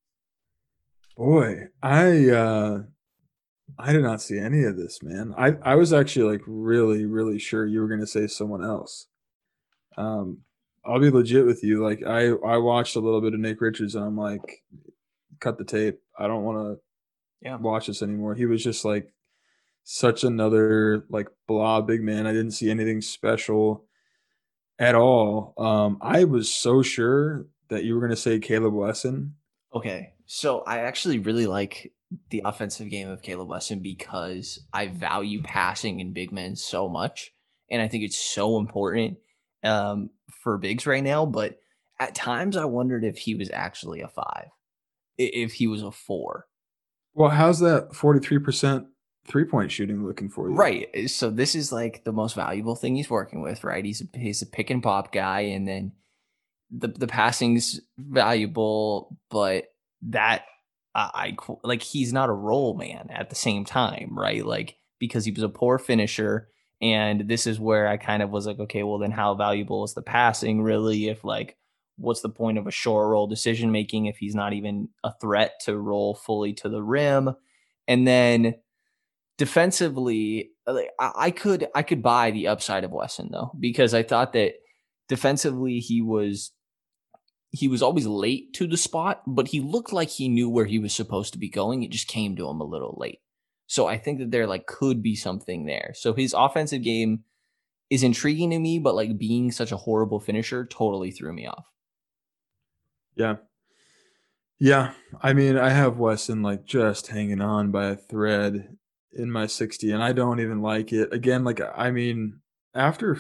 Boy, I uh I did not see any of this, man. I, I was actually like really, really sure you were gonna say someone else. Um I'll be legit with you. Like I, I watched a little bit of Nick Richards and I'm like, cut the tape. I don't want to yeah. watch this anymore. He was just like such another like blah big man. I didn't see anything special at all. Um, I was so sure that you were going to say Caleb Wesson. Okay, so I actually really like the offensive game of Caleb Wesson because I value passing in big men so much, and I think it's so important um, for bigs right now. But at times, I wondered if he was actually a five, if he was a four. Well, how's that forty-three percent three-point shooting looking for you? Right. So this is like the most valuable thing he's working with, right? He's a, he's a pick and pop guy, and then the the passing's valuable, but that uh, I like he's not a role man at the same time, right? Like because he was a poor finisher, and this is where I kind of was like, okay, well then how valuable is the passing really? If like, what's the point of a short roll decision making if he's not even a threat to roll fully to the rim? And then defensively, like I could I could buy the upside of Wesson though, because I thought that defensively he was he was always late to the spot, but he looked like he knew where he was supposed to be going. It just came to him a little late. So I think that there like could be something there. So his offensive game is intriguing to me, but like being such a horrible finisher totally threw me off. Yeah. Yeah. I mean, I have Wesson like just hanging on by a thread in my sixty, and I don't even like it. Again, like, I mean, after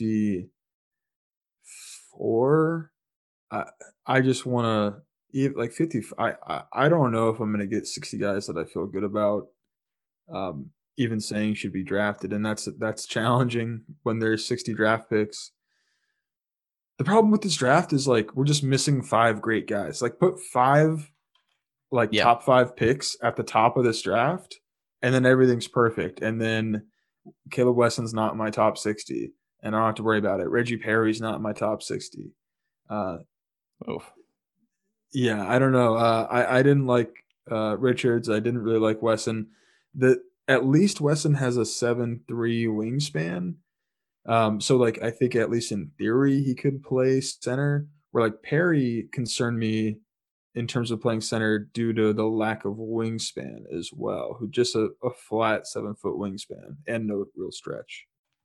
fifty-four, I, I just want to, like fifty, I, I, I don't know if I'm going to get sixty guys that I feel good about, um, even saying should be drafted. And that's, that's challenging when there's sixty draft picks. The problem with this draft is like we're just missing five great guys. Like put five like yeah. top five picks at the top of this draft, and then everything's perfect. And then Caleb Wesson's not in my top sixty, and I don't have to worry about it. Reggie Perry's not in my top sixty. Uh, oh, yeah, I don't know. Uh, I I didn't like uh, Richards. I didn't really like Wesson. The at least Wesson has a seven three wingspan. Um, so like I think at least in theory he could play center, where like Perry concerned me in terms of playing center due to the lack of wingspan as well, who just a, a flat seven foot wingspan and no real stretch.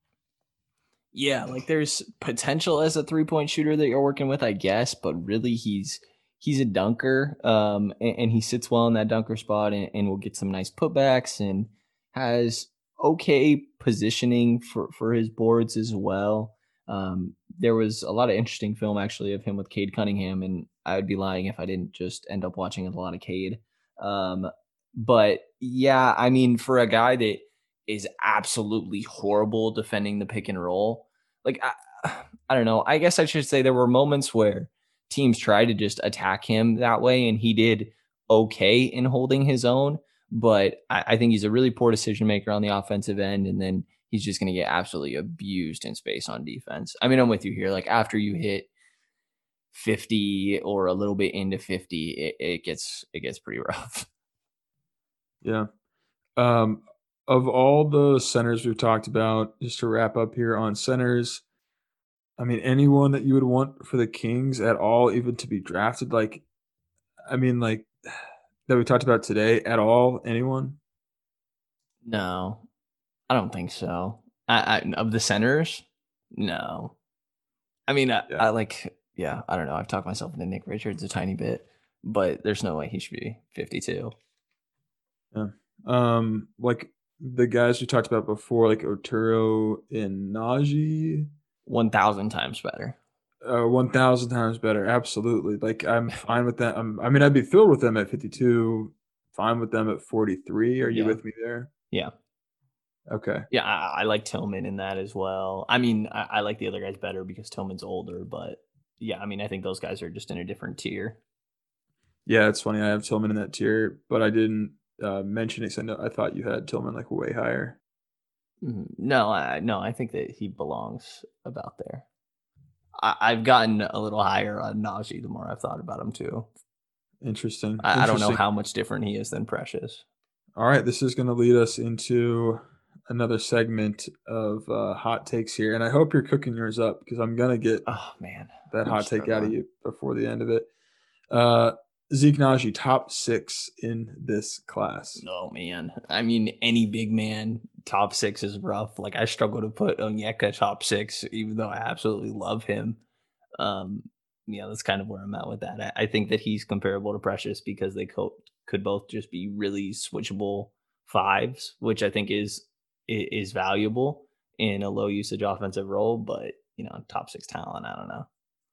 Yeah, like there's potential as a three point shooter that you're working with, I guess, but really he's he's a dunker, um, and, and he sits well in that dunker spot and, and will get some nice putbacks and has okay positioning for, for his boards as well. Um, there was a lot of interesting film actually of him with Cade Cunningham, and I would be lying if I didn't just end up watching a lot of Cade. Um, but yeah, I mean, for a guy that is absolutely horrible defending the pick and roll, like, I, I don't know, I guess I should say there were moments where teams tried to just attack him that way, and he did okay in holding his own. But I, I think he's a really poor decision maker on the offensive end, and then he's just going to get absolutely abused in space on defense. I mean, I'm with you here. Like after you hit fifty or a little bit into fifty, it, it gets it gets pretty rough. Yeah. Um, of all the centers we've talked about, just to wrap up here on centers, I mean, anyone that you would want for the Kings at all, even to be drafted, like, I mean, like. That we talked about today at all? Anyone? No, I don't think so. I, I of the centers, no. I mean, I, yeah. I like, yeah, I don't know. I've talked myself into Nick Richards a tiny bit, but there's no way he should be fifty-two. Yeah. Um, like the guys we talked about before, like Otero and Najee. One thousand times better. Uh, one thousand times better. Absolutely. Like, I'm fine with that. I'm, I mean, I'd be thrilled with them at fifty-two, fine with them at forty-three. Are you yeah. with me there? Yeah. Okay. Yeah, I, I like Tillman in that as well. I mean, I, I like the other guys better because Tillman's older, but yeah, I mean, I think those guys are just in a different tier. Yeah, it's funny. I have Tillman in that tier, but I didn't uh, mention it because I, know, I thought you had Tillman like way higher. No, I no, I think that he belongs about there. I, I've gotten a little higher on Najee the more I've thought about him too. Interesting. I, I don't know Interesting. how much different he is than Precious. All right, this is going to lead us into another segment of uh, hot takes here, and I hope you're cooking yours up because I'm going to get oh man that I'm hot take struggling. out of you before the end of it. Uh, Zeke Najee, top six in this class. Oh man, I mean, any big man top six is rough. Like I struggle to put Onyeka top six, even though I absolutely love him. Um, yeah, that's kind of where I'm at with that. I, I think that he's comparable to Precious because they co- could both just be really switchable fives, which I think is is valuable in a low usage offensive role. But you know, top six talent, I don't know.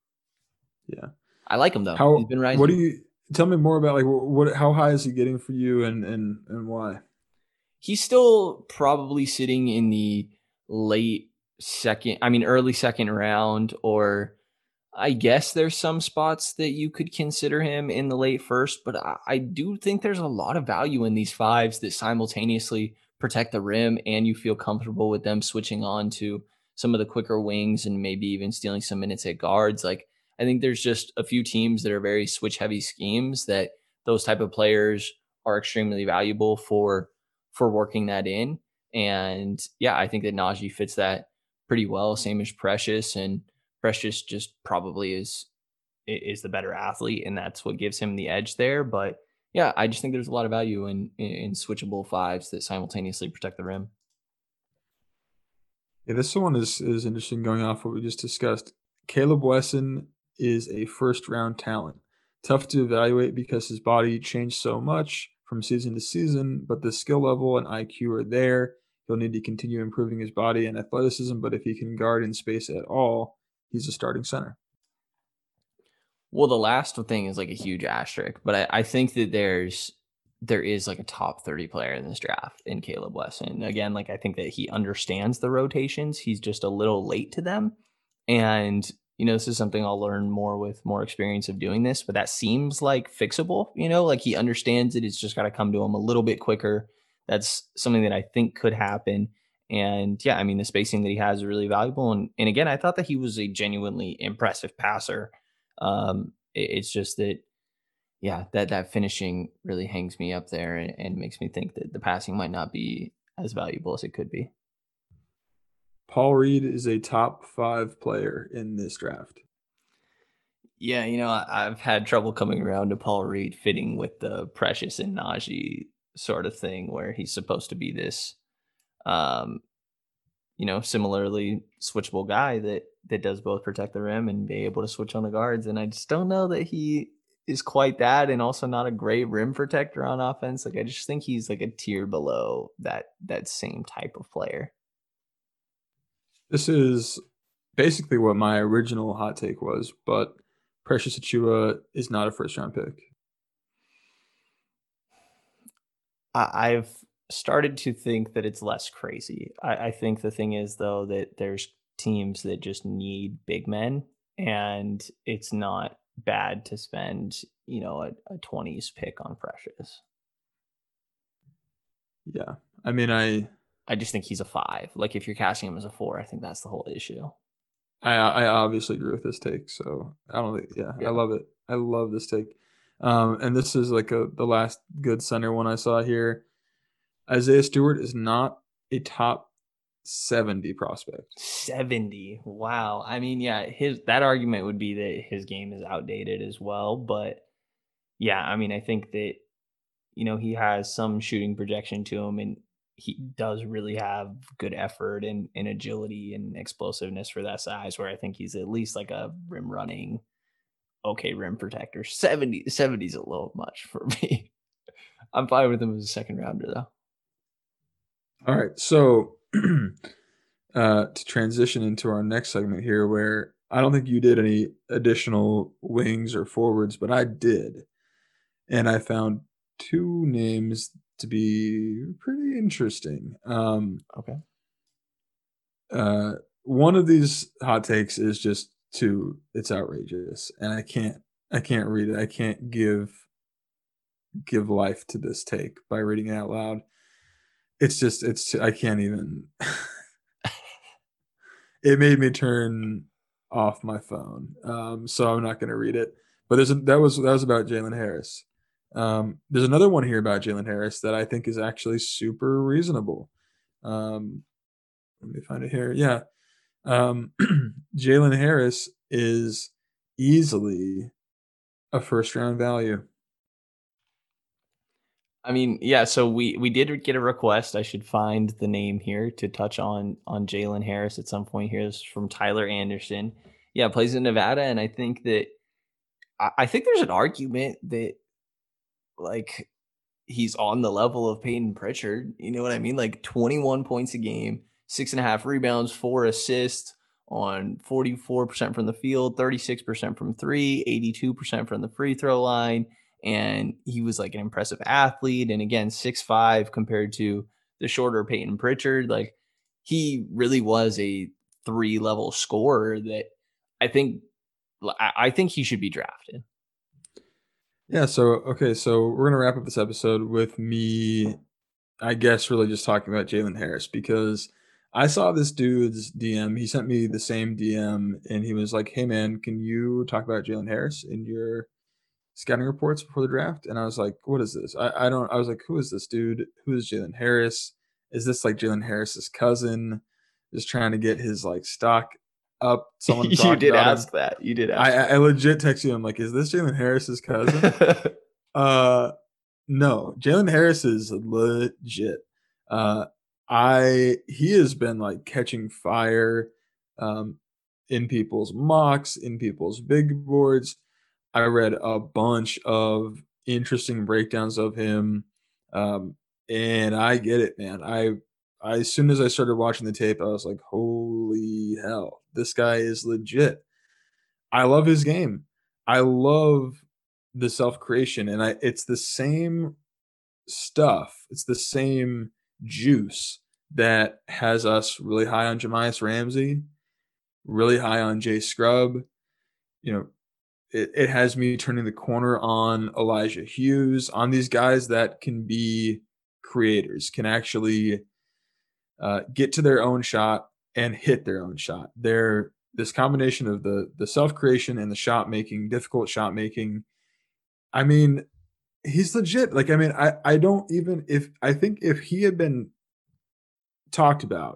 Yeah, I like him though. How, he's been rising. What do you tell me more about? Like, what? How high is he getting for you, and and and why? He's still probably sitting in the late second, I mean, early second round, or I guess there's some spots that you could consider him in the late first, but I, I do think there's a lot of value in these fives that simultaneously protect the rim and you feel comfortable with them switching on to some of the quicker wings and maybe even stealing some minutes at guards. Like, I think there's just a few teams that are very switch heavy schemes that those type of players are extremely valuable for for working that in. And yeah, I think that Najee fits that pretty well, same as Precious, and Precious just probably is is the better athlete, and that's what gives him the edge there. But yeah, I just think there's a lot of value in in switchable fives that simultaneously protect the rim. Yeah, this one is is interesting going off what we just discussed. Caleb Wesson is a first round talent. Tough to evaluate because his body changed so much from season to season, but the skill level and I Q are there. He'll need to continue improving his body and athleticism, but if he can guard in space at all, he's a starting center. Well, the last thing is like a huge asterisk, but I, I think that there's there is like a top thirty player in this draft in Caleb Wesson. Again, like I think that he understands the rotations. He's just a little late to them. And, you know, this is something I'll learn more with more experience of doing this, but that seems like fixable, you know, like he understands it. It's just got to come to him a little bit quicker. That's something that I think could happen. And yeah, I mean, the spacing that he has is really valuable. And, and again, I thought that he was a genuinely impressive passer. Um, it, it's just that, yeah, that, that finishing really hangs me up there and, and makes me think that the passing might not be as valuable as it could be. Paul Reed is a top five player in this draft. Yeah, you know, I've had trouble coming around to Paul Reed fitting with the Precious and Najee sort of thing where he's supposed to be this, um, you know, similarly switchable guy that that does both protect the rim and be able to switch on the guards. And I just don't know that he is quite that, and also not a great rim protector on offense. Like I just think he's like a tier below that that same type of player. This is basically what my original hot take was, but Precious Achiuwa is not a first round pick. I've started to think that it's less crazy. I, I think the thing is, though, that there's teams that just need big men, and it's not bad to spend, you know, a, a twenties pick on Precious. Yeah. I mean, I I just think he's a five. Like, if you're casting him as a four, I think that's the whole issue. I I obviously agree with this take, so I don't think, yeah, yeah. I love it. I love this take. Um, and this is like a the last good center one I saw here. Isaiah Stewart is not a top seventy prospect. seventy. Wow. I mean, yeah, his that argument would be that his game is outdated as well. But yeah, I mean, I think that, you know, he has some shooting projection to him, and he does really have good effort and, and agility and explosiveness for that size, where I think he's at least like a rim running, okay, rim protector. seventy, seventy is a little much for me. I'm fine with him as a second rounder, though. All right. So uh, to transition into our next segment here, where I don't think you did any additional wings or forwards, but I did. And I found two names to be pretty interesting. Um, okay. Uh, one of these hot takes is just too, it's outrageous, and I can't, I can't read it. I can't give, give life to this take by reading it out loud. It's just, it's, too, I can't even. It made me turn off my phone, um, so I'm not going to read it. But there's a, that was that was about Jalen Harris. Um, there's another one here about Jalen Harris that I think is actually super reasonable. Um, let me find it here. Yeah, um, Jalen Harris is easily a first round value. I mean, yeah, so we, we did get a request. I should find the name here to touch on on Jalen Harris at some point here. This is from Tyler Anderson. Yeah, plays in Nevada, and I think that I, I think there's an argument that like he's on the level of Peyton Pritchard. You know what I mean? Like twenty-one points a game, six and a half rebounds, four assists on forty-four percent from the field, thirty-six percent from three, eighty-two percent from the free throw line. And he was like an impressive athlete. And again, six five compared to the shorter Peyton Pritchard. Like he really was a three level scorer that I think, I think he should be drafted. Yeah. So, okay. So we're going to wrap up this episode with me, I guess, really just talking about Jalen Harris, because I saw this dude's D M. He sent me the same D M and he was like, hey man, can you talk about Jalen Harris in your scouting reports before the draft? And I was like, what is this? I, I don't, I was like, who is this dude? Who is Jalen Harris? Is this like Jalen Harris's cousin just trying to get his like stock up? Someone you did ask him. that. You did ask I, that. I legit texted you. I'm like, is this Jalen Harris's cousin? uh, no, Jalen Harris is legit. Uh, I, he has been like catching fire, um, in people's mocks, in people's big boards. I read a bunch of interesting breakdowns of him, um, and I get it, man. I, I, as soon as I started watching the tape, I was like, holy hell, this guy is legit. I love his game. I love the self-creation, and I, it's the same stuff. It's the same juice that has us really high on Jahmias Ramsey, really high on Jay Scrubb. You know, It, it has me turning the corner on Elijah Hughes, on these guys that can be creators, can actually uh, get to their own shot and hit their own shot. They're this combination of the the self-creation and the shot making, difficult shot making. I mean, he's legit. Like, I mean, I, I don't even if I think if he had been talked about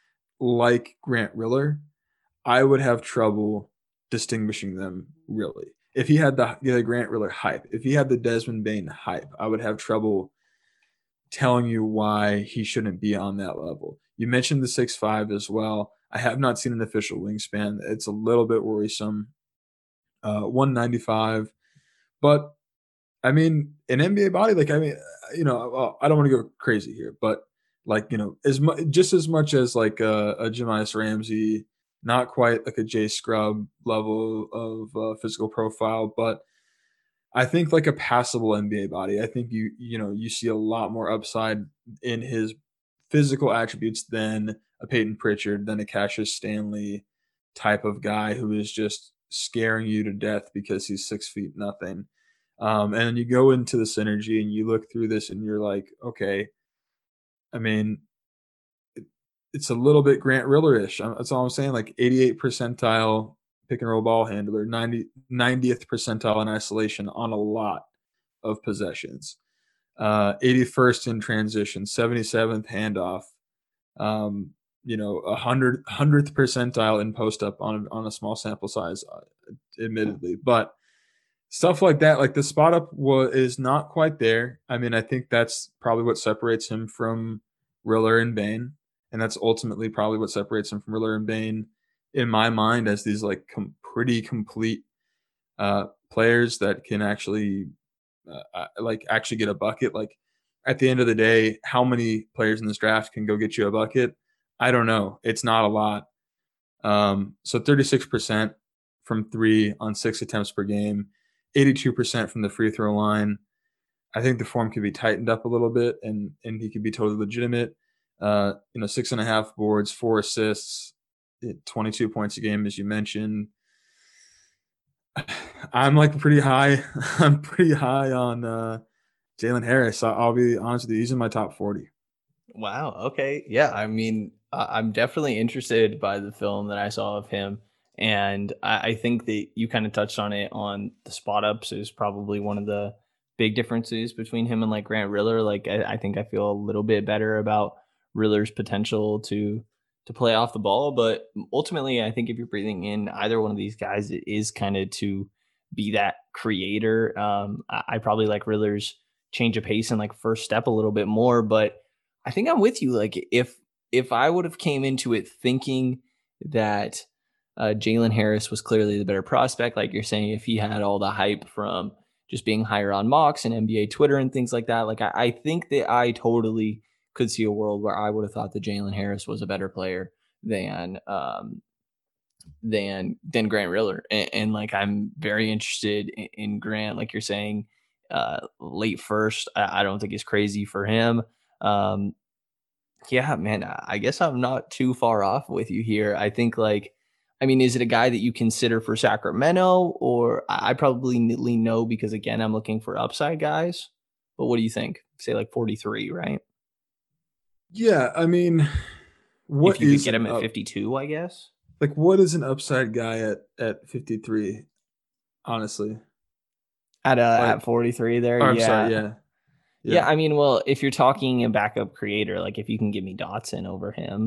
like Grant Riller, I would have trouble distinguishing them, really. If he had the, the Grant Riller hype, if he had the Desmond Bane hype, I would have trouble telling you why he shouldn't be on that level. You mentioned the six five as well. I have not seen an official wingspan. It's a little bit worrisome. Uh, one ninety-five. But, I mean, an N B A body, like, I mean, you know, well, I don't want to go crazy here, but, like, you know, as mu- just as much as, like, a, a Jahmias Ramsey, not quite like a Jay Scrubb level of uh, physical profile, but I think like a passable N B A body. I think you you know you see a lot more upside in his physical attributes than a Peyton Pritchard, than a Cassius Stanley type of guy who is just scaring you to death because he's six feet nothing. Um, and then you go into the synergy and you look through this and you're like, okay, I mean, it's a little bit Grant Riller-ish. That's all I'm saying. Like eighty-eight percentile pick and roll ball handler, ninety, ninetieth percentile in isolation on a lot of possessions, uh, eighty-first in transition, seventy-seventh handoff, um, you know, a hundred, hundredth percentile in post up on a, on a small sample size, uh, admittedly, but stuff like that, like the spot up was is not quite there. I mean, I think that's probably what separates him from Riller and Bane. And that's ultimately probably what separates him from Riller and Bane in my mind, as these like com- pretty complete uh, players that can actually uh, like actually get a bucket. Like at the end of the day, how many players in this draft can go get you a bucket? I don't know. It's not a lot. Um, so thirty-six percent from three on six attempts per game, eighty-two percent from the free throw line. I think the form could be tightened up a little bit, and and he could be totally legitimate. Uh, you know, six and a half boards, four assists, twenty-two points a game, as you mentioned. I'm like pretty high. I'm pretty high on uh, Jalen Harris. I'll be honest with you. He's in my top forty. Wow. Okay. Yeah. I mean, I'm definitely interested by the film that I saw of him. And I think that you kind of touched on it on the spot ups is probably one of the big differences between him and like Grant Riller. Like, I, I think I feel a little bit better about Riller's potential to to play off the ball. But ultimately, I think if you're breathing in either one of these guys, it is kind of to be that creator. Um, I, I probably like Riller's change of pace and like first step a little bit more. But I think I'm with you. Like if if I would have came into it thinking that uh, Jalen Harris was clearly the better prospect, like you're saying, if he had all the hype from just being higher on mocks and N B A Twitter and things like that, like I, I think that I totally could see a world where I would have thought that Jalen Harris was a better player than um, than than Grant Riller. And, and like I'm very interested in, in Grant, like you're saying, uh, late first. I, I don't think it's crazy for him. Um, yeah, man, I guess I'm not too far off with you here. I think like, I mean, is it a guy that you consider for Sacramento? Or I probably lean no, because again, I'm looking for upside guys. But what do you think? Say like forty-three, right? Yeah, I mean, what if you is could get him at up, fifty-two, I guess. Like, what is an upside guy at at fifty-three? Honestly, at uh, like, at forty-three, there, oh, I'm yeah. sorry, yeah. yeah, yeah. I mean, well, if you're talking a backup creator, like if you can give me Dotson over him,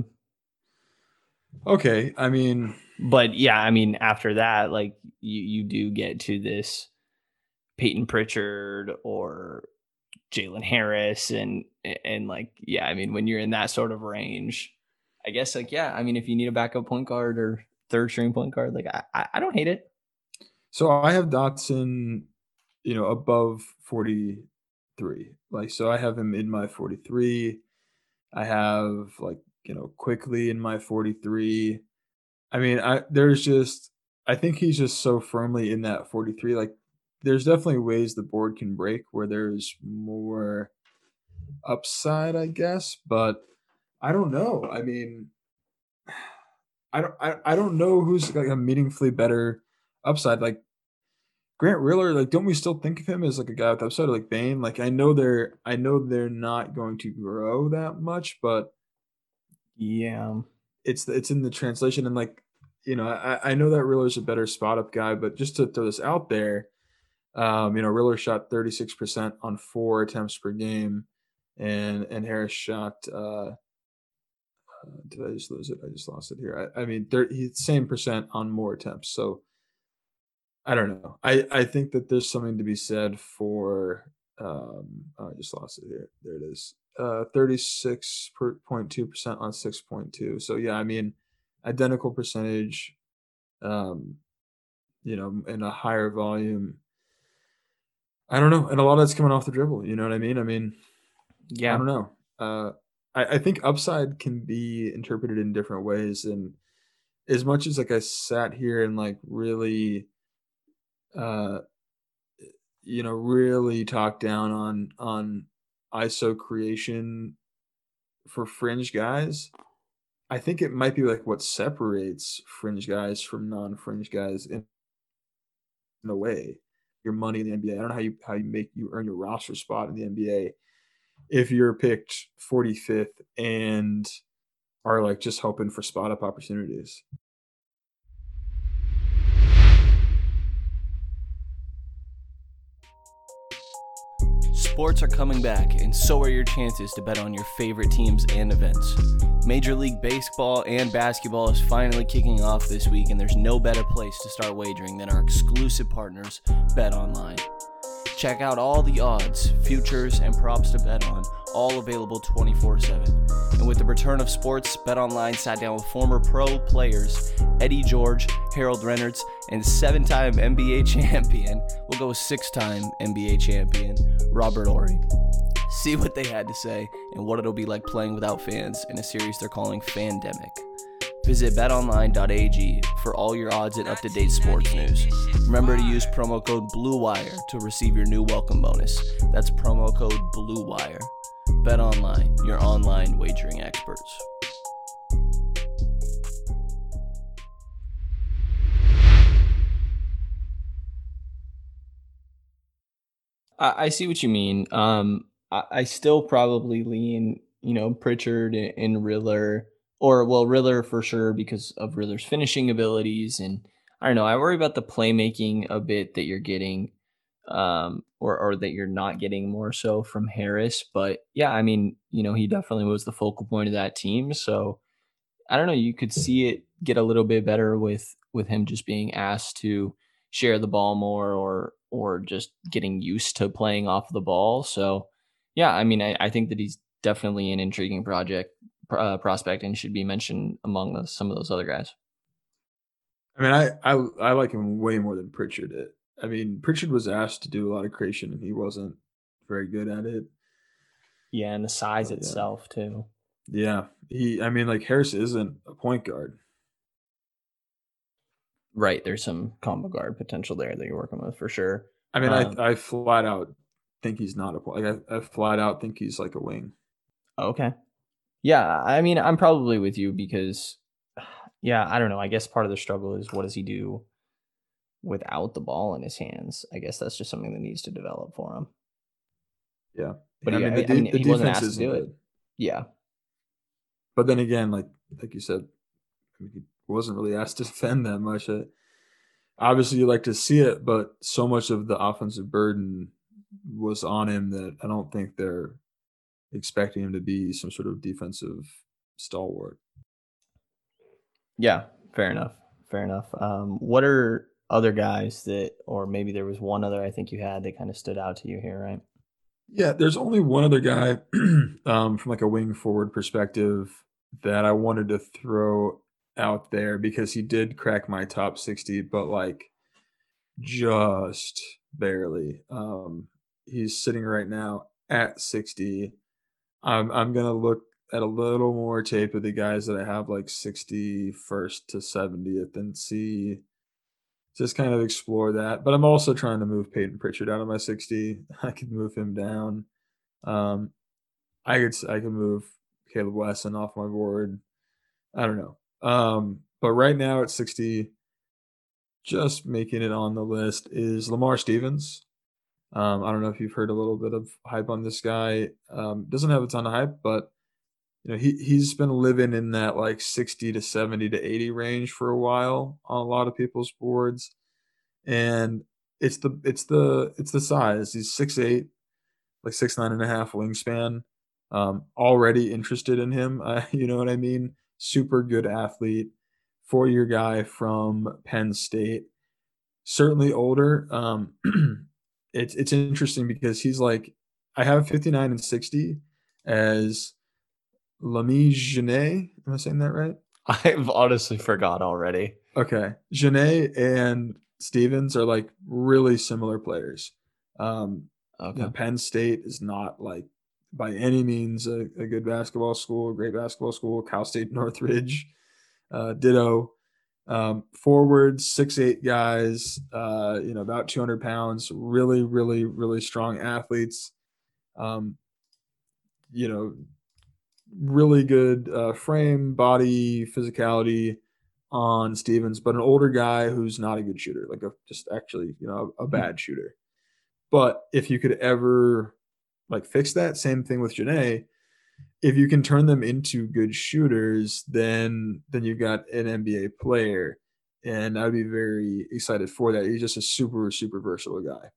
okay. I mean, but yeah, I mean, after that, like you you do get to this Peyton Pritchard or Jalen Harris, and and like yeah, I mean, when you're in that sort of range, I guess like yeah, I mean, if you need a backup point guard or third string point guard, like I I don't hate it. So I have Dotson, you know, above forty-three. Like, so I have him in my forty-three. I have like, you know, Quickly in my forty-three. I mean, I there's just I think he's just so firmly in that forty-three. Like, there's definitely ways the board can break where there's more upside, I guess, but I don't know. I mean, I don't I, I don't know who's like a meaningfully better upside. Like Grant Riller, like don't we still think of him as like a guy with upside, like Bane? Like I know they're I know they're not going to grow that much, but yeah, it's it's in the translation. And like, you know, I, I know that Riller's a better spot up guy, but just to throw this out there, um, you know, Riller shot thirty-six percent on four attempts per game, and and Harris shot uh, uh did I just lose it? I just lost it here. I, I mean, thirty, same percent on more attempts. So I don't know. I, I think that there's something to be said for um oh, I just lost it here. There it is. Uh thirty-six point two percent on six point two. So yeah, I mean identical percentage, um, you know, in a higher volume. I don't know. And a lot of that's coming off the dribble, you know what I mean? I mean, yeah, I don't know. Uh I, I think upside can be interpreted in different ways. And as much as like I sat here and like really uh you know really talk down on on I S O creation for fringe guys, I think it might be like what separates fringe guys from non-fringe guys in, in a way. Your money in the N B A. I don't know how you how you make you earn your roster spot in the N B A if you're picked forty-fifth and are like just hoping for spot up opportunities. Sports are coming back, and so are your chances to bet on your favorite teams and events. Major League Baseball and basketball is finally kicking off this week, and there's no better place to start wagering than our exclusive partners, BetOnline. Check out all the odds, futures, and props to bet on, all available twenty-four seven. And with the return of sports, BetOnline sat down with former pro players Eddie George, Harold Reynolds, and seven-time N B A champion, we'll go six-time N B A champion, Robert Horry. See what they had to say and what it'll be like playing without fans in a series they're calling Fandemic. Visit bet online dot a g for all your odds and up-to-date sports news. Remember to use promo code BLUEWIRE to receive your new welcome bonus. That's promo code BLUEWIRE. BetOnline, your online wagering experts. I, I see what you mean. Um, I, I still probably lean, you know, Pritchard and, and Riller, or well, Riller for sure because of Riller's finishing abilities, and I don't know. I worry about the playmaking a bit that you're getting, um, or or that you're not getting more so from Harris. But yeah, I mean, you know, he definitely was the focal point of that team. So I don't know. You could see it get a little bit better with with him just being asked to share the ball more, or or just getting used to playing off the ball. So yeah, I mean, I, I think that he's definitely an intriguing project uh, prospect and should be mentioned among the, some of those other guys. I mean, I, I I like him way more than Pritchard did. I mean, Pritchard was asked to do a lot of creation and he wasn't very good at it. Yeah, and the size But, yeah. itself too. Yeah, he. I mean, like Harris isn't a point guard. Right, there's some combo guard potential there that you're working with for sure. I mean, Um, I I flat out think he's not a point. Like I, I flat out think he's like a wing. Okay. Yeah, I mean, I'm probably with you because, yeah, I don't know. I guess part of the struggle is what does he do without the ball in his hands? I guess that's just something that needs to develop for him. Yeah, But I yeah, mean, the, I mean, the he wasn't defense asked to isn't do it. good. Yeah. But then again, like like you said, I mean, he wasn't really asked to defend that much. Uh, obviously, you like to see it, but so much of the offensive burden was on him that I don't think they're expecting him to be some sort of defensive stalwart. Yeah, fair enough. Fair enough. Um, what are other guys that, or maybe there was one other I think you had that kind of stood out to you here, right? Yeah, there's only one other guy um, from like a wing forward perspective that I wanted to throw out there because he did crack my top sixty, but like just barely. Um, he's sitting right now at sixty. I'm I'm gonna look at a little more tape of the guys that I have like sixty-first to seventieth and see, just kind of explore that. But I'm also trying to move Peyton Pritchard out of my sixty. I could move him down. Um, I could I could move Caleb Wesson off my board. I don't know. Um, but right now at sixty, just making it on the list is Lamar Stevens. Um, I don't know if you've heard a little bit of hype on this guy. Um, doesn't have a ton of hype, but you know he he's been living in that like sixty to seventy to eighty range for a while on a lot of people's boards, and it's the it's the it's the size. He's six eight, like six nine and a half wingspan. Um, already interested in him. Uh, you know what I mean? Super good athlete, four year guy from Penn State. Certainly older. Um, it's it's interesting because he's like, I have fifty-nine and sixty as Lamy Genet. Am I saying that right? I've honestly forgot already. Okay. Genet and Stevens are like really similar players. Um, Okay. you know, Penn State is not like by any means a, a good basketball school, a great basketball school. Cal State Northridge, uh, ditto. Um, forwards, six eight guys, uh, you know, about two hundred pounds, really, really, really strong athletes. Um, you know, really good uh, frame, body, physicality on Stevens, but an older guy who's not a good shooter, like a just actually, you know, a, a bad shooter. But if you could ever like fix that, same thing with Genet. If you can turn them into good shooters, then then you've got an N B A player, and I'd be very excited for that. He's just a super super versatile guy.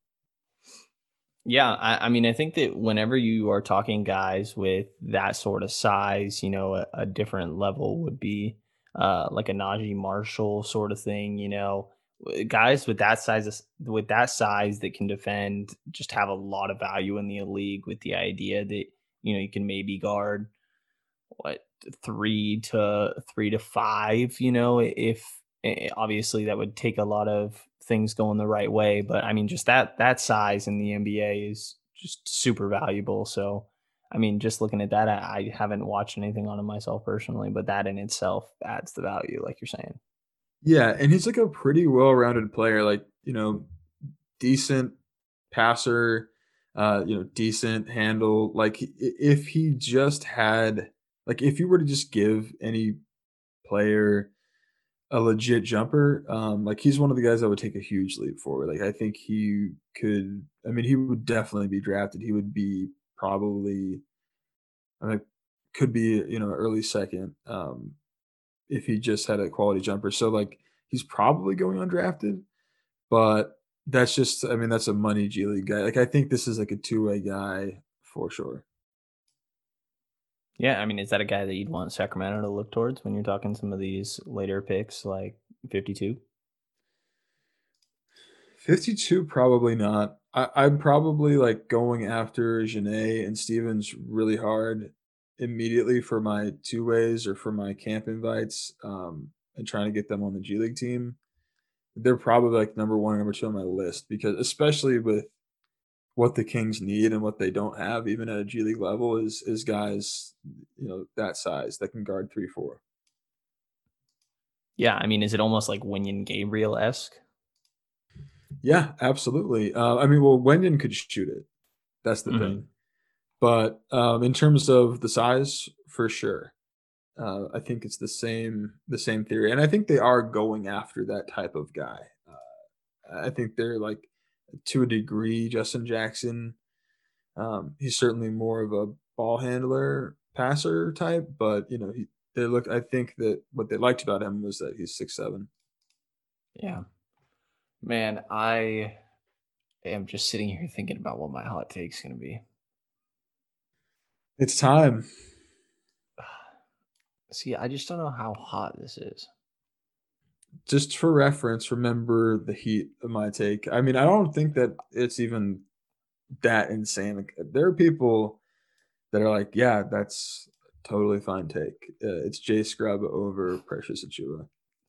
Yeah, I, I mean, I think that whenever you are talking guys with that sort of size, you know, a, a different level would be uh, like a Najee Marshall sort of thing. You know, guys with that size, with that size that can defend, just have a lot of value in the league. With the idea that you know you can maybe guard what three to three to five. You know, if obviously that would take a lot of things going the right way, but I mean, just that that size in the N B A is just super valuable. So I mean, just looking at that, I, I haven't watched anything on him myself personally, but that in itself adds the value, like you're saying. Yeah, and he's like a pretty well-rounded player, like, you know, decent passer, uh, you know, decent handle. Like if he just had, like if you were to just give any player a legit jumper, um, like he's one of the guys that would take a huge leap forward. Like I think he could, I mean, he would definitely be drafted. He would be probably, I mean, could be, you know, early second um, if he just had a quality jumper. So like he's probably going undrafted, but that's just, I mean, that's a money G League guy. Like I think this is like a two-way guy for sure. Yeah, I mean, is that a guy that you'd want Sacramento to look towards when you're talking some of these later picks, like fifty-two? fifty-two, probably not. I, I'm probably like going after Janae and Stevens really hard immediately for my two ways or for my camp invites, um, and trying to get them on the G League team. They're probably like number one and number two on my list because especially with what the Kings need and what they don't have, even at a G League level, is is guys, you know, that size that can guard three, four. Yeah, I mean, is it almost like Wenyen Gabriel-esque? Yeah, absolutely. Uh, I mean, well, Wenyen could shoot it. That's the mm-hmm. thing. But um, in terms of the size, for sure. Uh, I think it's the same the same theory. And I think they are going after that type of guy. Uh, I think they're like, to a degree, Justin Jackson. Um, he's certainly more of a ball handler, passer type, but you know, he they look. I think that what they liked about him was that he's six seven. Yeah, man, I am just sitting here thinking about what my hot take's going to be. It's time. See, I just don't know how hot this is. Just for reference, remember the heat of my take. I mean, I don't think that it's even that insane. There are people that are like, yeah, that's a totally fine take. Uh, it's Jay Scrub over Precious Achiuwa.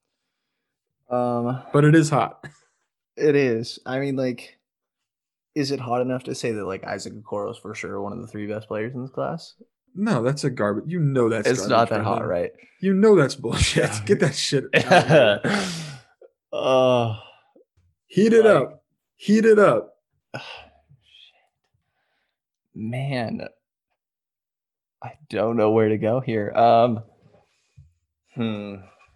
Um, but it is hot. It is. I mean, like, is it hot enough to say that like Isaac Okoro is for sure one of the three best players in this class? No, that's a garbage. You know that's it's not that hot, right? You know that's bullshit. Yeah. Get that shit out. Oh, heat it like, up. Heat it up. Man, I don't know where to go here. Um, hmm.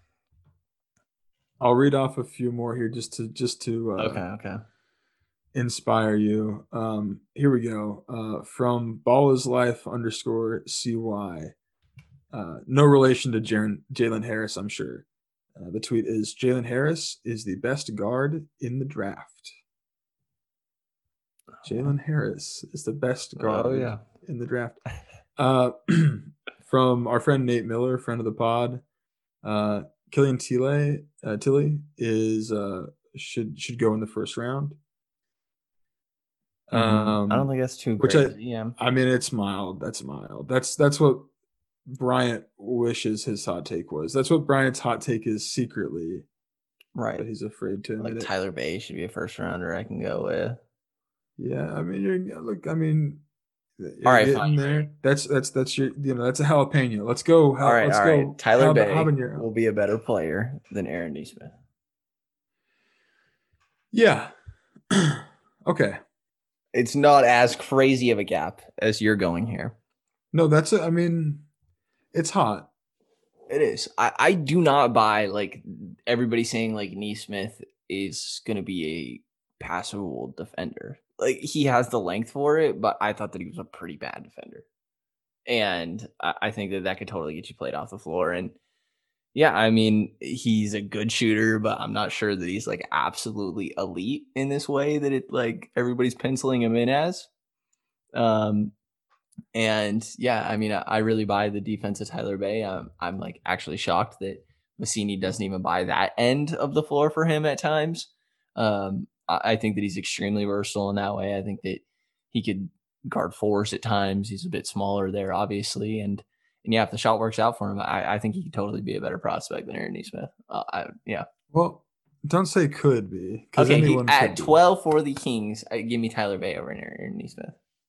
I'll read off a few more here just to just to uh, okay, okay. inspire you. Um, here we go. Uh, from Ball is Life underscore C Y. Uh, no relation to Jalen Harris, I'm sure. Uh, the tweet is, Jalen Harris is the best guard in the draft. Jalen Harris is the best guard oh, yeah. in the draft. Uh, from our friend Nate Miller, friend of the pod, uh, Killian Tilly, uh, Tilly is uh, should should go in the first round. Mm-hmm. Um, I don't think that's too which great. I, yeah. I mean, it's mild. That's mild. That's that's what Bryant wishes his hot take was. That's what Bryant's hot take is secretly. Right. But he's afraid to admit like it. Tyler Bay should be a first rounder I can go with. Yeah, I mean, you're look. I mean, you're all right, fine. There. That's that's that's your. You know, that's a jalapeno. Let's go. All right, let's all go. right. Tyler Hab- Bay habanero. will be a better player than Aaron Nesmith. Yeah. Okay. It's not as crazy of a gap as you're going here. No, that's a, I mean, it's hot. It is. I, I do not buy like everybody saying like Nesmith is going to be a passable defender. Like he has the length for it, but I thought that he was a pretty bad defender. And I, I think that that could totally get you played off the floor. And yeah, I mean, he's a good shooter, but I'm not sure that he's like absolutely elite in this way that it like everybody's penciling him in as. Um, and yeah, I mean, I, I really buy the defense of Tyler Bay. I'm, I'm like actually shocked that Massini doesn't even buy that end of the floor for him at times. Um, I, I think that he's extremely versatile in that way. I think that he could guard fours at times. He's a bit smaller there, obviously, and. And yeah, if the shot works out for him, I, I think he could totally be a better prospect than Aaron Nesmith. Uh, I, yeah. Well, don't say could be. Okay, he, at twelve for the Kings, I, give me Tyler Bay over Aaron Nesmith.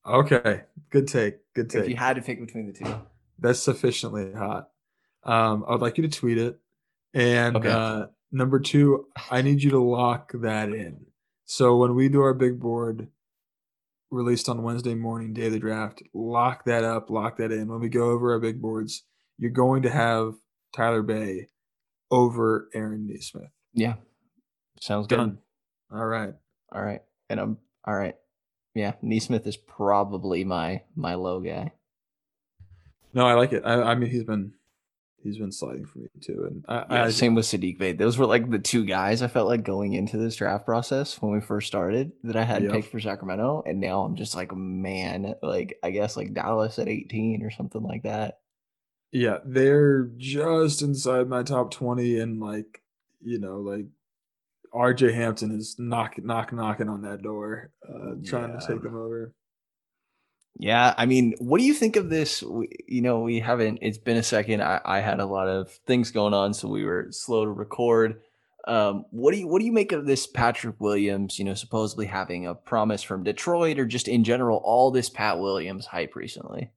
Okay, good take. Good take. If you had to pick between the two, that's sufficiently hot. Um, I would like you to tweet it. And okay. uh, number two, I need you to lock that in. So when we do our big board released on Wednesday morning, day of the draft, lock that up, lock that in. When we go over our big boards, you're going to have Tyler Bey over Aaron Nesmith. Yeah. Sounds Done. good. All right. All right. And I'm all right. Yeah, Nesmith is probably my my low guy. No, I like it. I, I mean, he's been he's been sliding for me too. And I, yeah, I, same with Saddiq Bey. Those were like the two guys I felt like going into this draft process when we first started that I had Yep. picked for Sacramento, and now I'm just like, man, like I guess like Dallas at eighteen or something like that. Yeah, they're just inside my top twenty, and like you know, like R J Hampton is knock knock knocking on that door, uh, trying Yeah. to take them over. Yeah, I mean, what do you think of this? We, you know, we haven't. It's been a second. I, I had a lot of things going on, so we were slow to record. Um, what do you what do you make of this Patrick Williams? You know, supposedly having a promise from Detroit, or just in general, all this Pat Williams hype recently?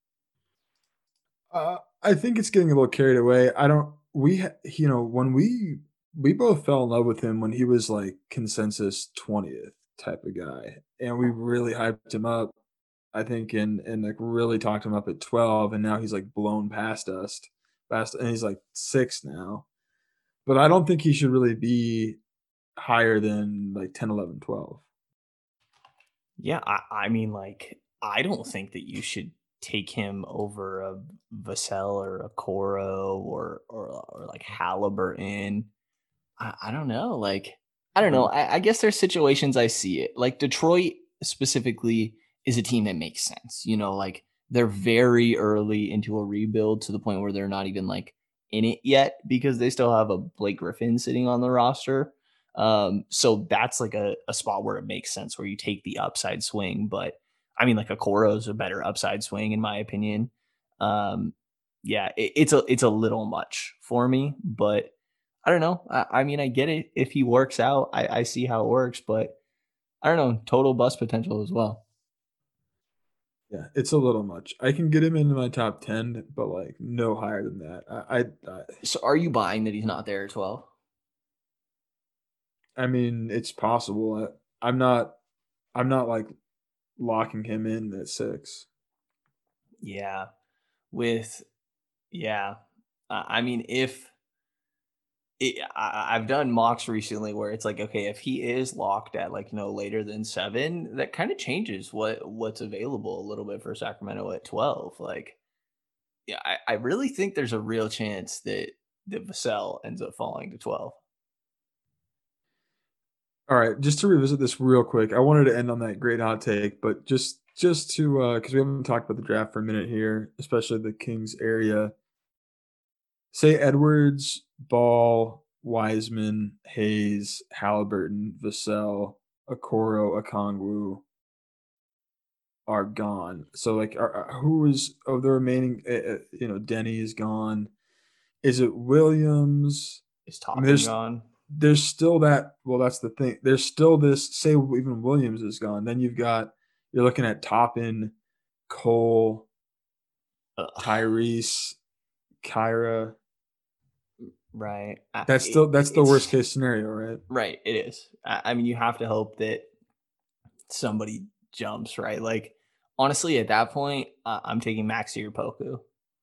Uh, I think it's getting a little carried away. I don't. We, ha- you know, when we we both fell in love with him when he was like consensus twentieth type of guy, and we really hyped him up. I think and and like really talked him up at twelve, and now he's like blown past us, past, and he's like six now. But I don't think he should really be higher than like ten, eleven, twelve. Yeah, I, I mean, like, I don't think that you should take him over a Vassell or a Coro or or or like Halliburton. I, I don't know. Like, I don't know. I, I guess there's situations I see it. Like Detroit specifically is a team that makes sense. You know, like they're very early into a rebuild to the point where they're not even like in it yet because they still have a Blake Griffin sitting on the roster. Um, so that's like a, a spot where it makes sense where you take the upside swing. But I mean, like a Coro is a better upside swing in my opinion. Um, yeah, it, it's a it's a little much for me, but I don't know. I, I mean, I get it. If he works out, I, I see how it works, but I don't know, total bust potential as well. Yeah, it's a little much. I can get him into my top ten, but like no higher than that. I, I, I So are you buying that he's not there at twelve? I mean, it's possible. I, I'm not. I'm not like locking him in at six. Yeah, with yeah. Uh, I mean, if it, I, I've done mocks recently where it's like, okay, if he is locked at like no later than seven, that kind of changes what what's available a little bit for Sacramento at twelve. Like, yeah, I, I really think there's a real chance that that Vassell ends up falling to twelve. All right, just to revisit this real quick, I wanted to end on that great hot take, but just just to uh because we haven't talked about the draft for a minute here, especially the Kings area. Say Edwards, Ball, Wiseman, Hayes, Halliburton, Vassell, Okoro, Okongwu are gone. So like, are, who is of the remaining? Uh, you know, Denny is gone. Is it Williams? Is Toppin I mean, gone? There's still that. Well, that's the thing. There's still this. Say even Williams is gone. Then you've got you're looking at Toppin, Cole, Ugh. Tyrese, Kyra. Right. That's still that's the worst case scenario, right? Right. It is. I, I mean, you have to hope that somebody jumps, right? Like, honestly, at that point, uh, I'm taking Maxi or Poku.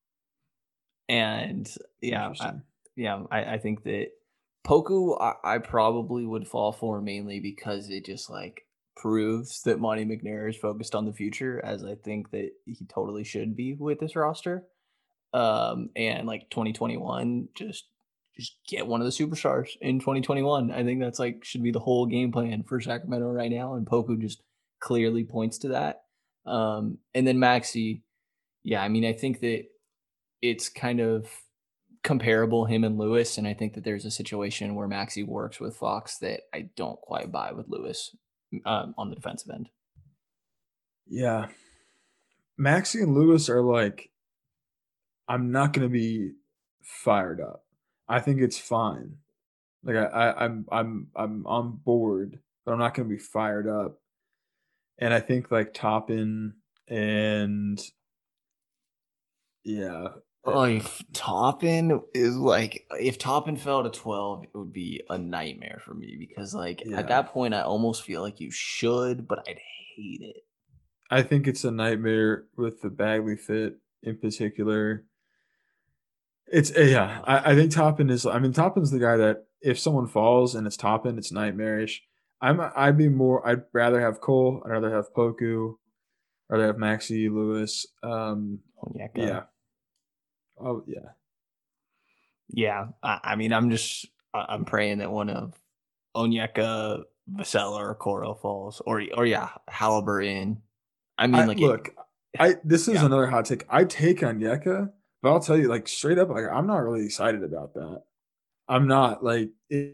And yeah, I, yeah, I, I think that Poku, I, I probably would fall for mainly because it just like proves that Monty McNair is focused on the future, as I think that he totally should be with this roster. Um, and like twenty twenty-one, just just get one of the superstars in twenty twenty-one. I think that's like should be the whole game plan for Sacramento right now, and Poku just clearly points to that. Um, and then Maxi, yeah, I mean, I think that it's kind of comparable, him and Lewis, and I think that there's a situation where Maxi works with Fox that I don't quite buy with Lewis um, on the defensive end. Yeah, Maxi and Lewis are like, I'm not going to be fired up. I think it's fine. Like I, I, I'm, I'm, I'm on board, but I'm not going to be fired up. And I think like Toppin and yeah. Oh, if Toppin is like, if Toppin fell to twelve, it would be a nightmare for me because, like, Yeah. at that point, I almost feel like you should, but I'd hate it. I think it's a nightmare with the Bagley fit in particular. It's yeah. I, I think Toppin is. I mean, Toppin's the guy that if someone falls and it's Toppin, it's nightmarish. I'm. I'd be more. I'd rather have Cole. I'd rather have Poku. I'd rather have Maxey Lewis. Um, Onyeka. Yeah. Oh yeah. Yeah. I, I mean, I'm just. I- I'm praying that one of Onyeka, Vassell, or Coro falls, or or yeah, Halliburton. I mean, I, like, look, it, I this is yeah. another hot take. I take Onyeka, but I'll tell you, like straight up, like I'm not really excited about that. I'm not like it,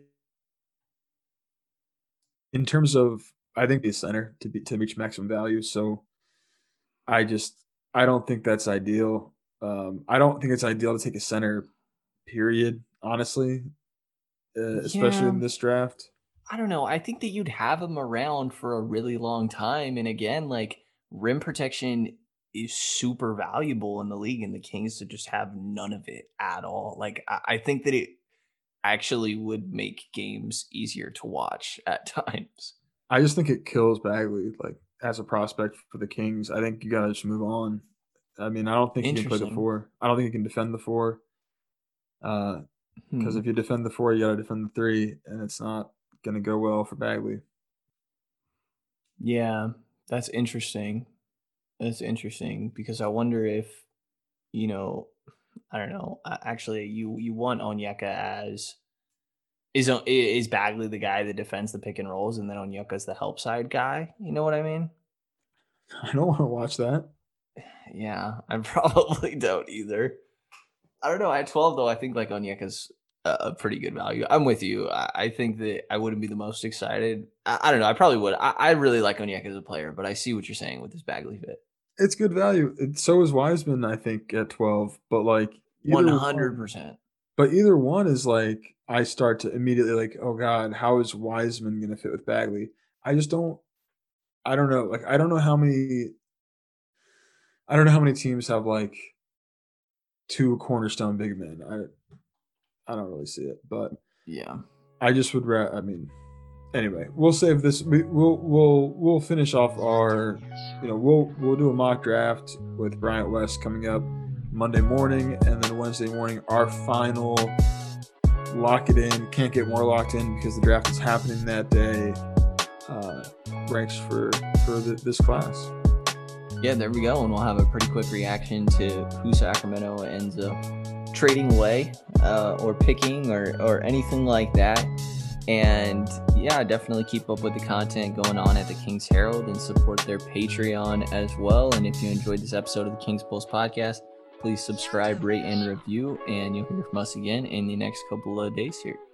in terms of. I think the center to be to reach maximum value. So, I just I don't think that's ideal. Um, I don't think it's ideal to take a center. Period. Honestly, uh, especially Yeah. in this draft. I don't know. I think that you'd have him around for a really long time. And again, like, rim protection is super valuable in the league, and the Kings to just have none of it at all. Like, I, I think that it actually would make games easier to watch at times. I just think it kills Bagley, like as a prospect for the Kings. I think you gotta just move on. I mean, I don't think he can play the Interesting. four. I don't think he can defend the four. Uh, because Hmm. if you defend the four, you gotta defend the three, and it's not gonna go well for Bagley. Yeah, that's interesting. That's interesting because I wonder if, you know, I don't know. uh, Actually, you you want Onyeka as is O- i- is Bagley the guy that defends the pick and rolls, and then Onyeka's the help side guy. You know what I mean? I don't want to watch that. Yeah, I probably don't either. I don't know. At twelve though, I think like Onyeka's a, a pretty good value. I'm with you. I, I think that I wouldn't be the most excited. I, I don't know. I probably would. I, I really like Onyeka as a player, but I see what you're saying with this Bagley fit. It's good value. It, so is Wiseman, I think, at twelve. But like either One one- hundred percent. But either one is like I start to immediately like, oh God, how is Wiseman gonna fit with Bagley? I just don't. I don't know. Like I don't know how many. I don't know how many teams have like two cornerstone big men. I I don't really see it, but Yeah. I just would. Ra- I mean, anyway, we'll save this. We, we'll we'll we'll finish off our. You know, we'll we'll do a mock draft with Bryant West coming up Monday morning, and then Wednesday morning our final. Lock it in. Can't get more locked in because the draft is happening that day. Uh, ranks for for the, this class. Yeah, there we go. And we'll have a pretty quick reaction to who Sacramento ends up trading away uh, or picking or, or anything like that. And yeah, definitely keep up with the content going on at the Kings Herald and support their Patreon as well. And if you enjoyed this episode of the Kings Pulse podcast, please subscribe, rate, and review. And you'll hear from us again in the next couple of days here.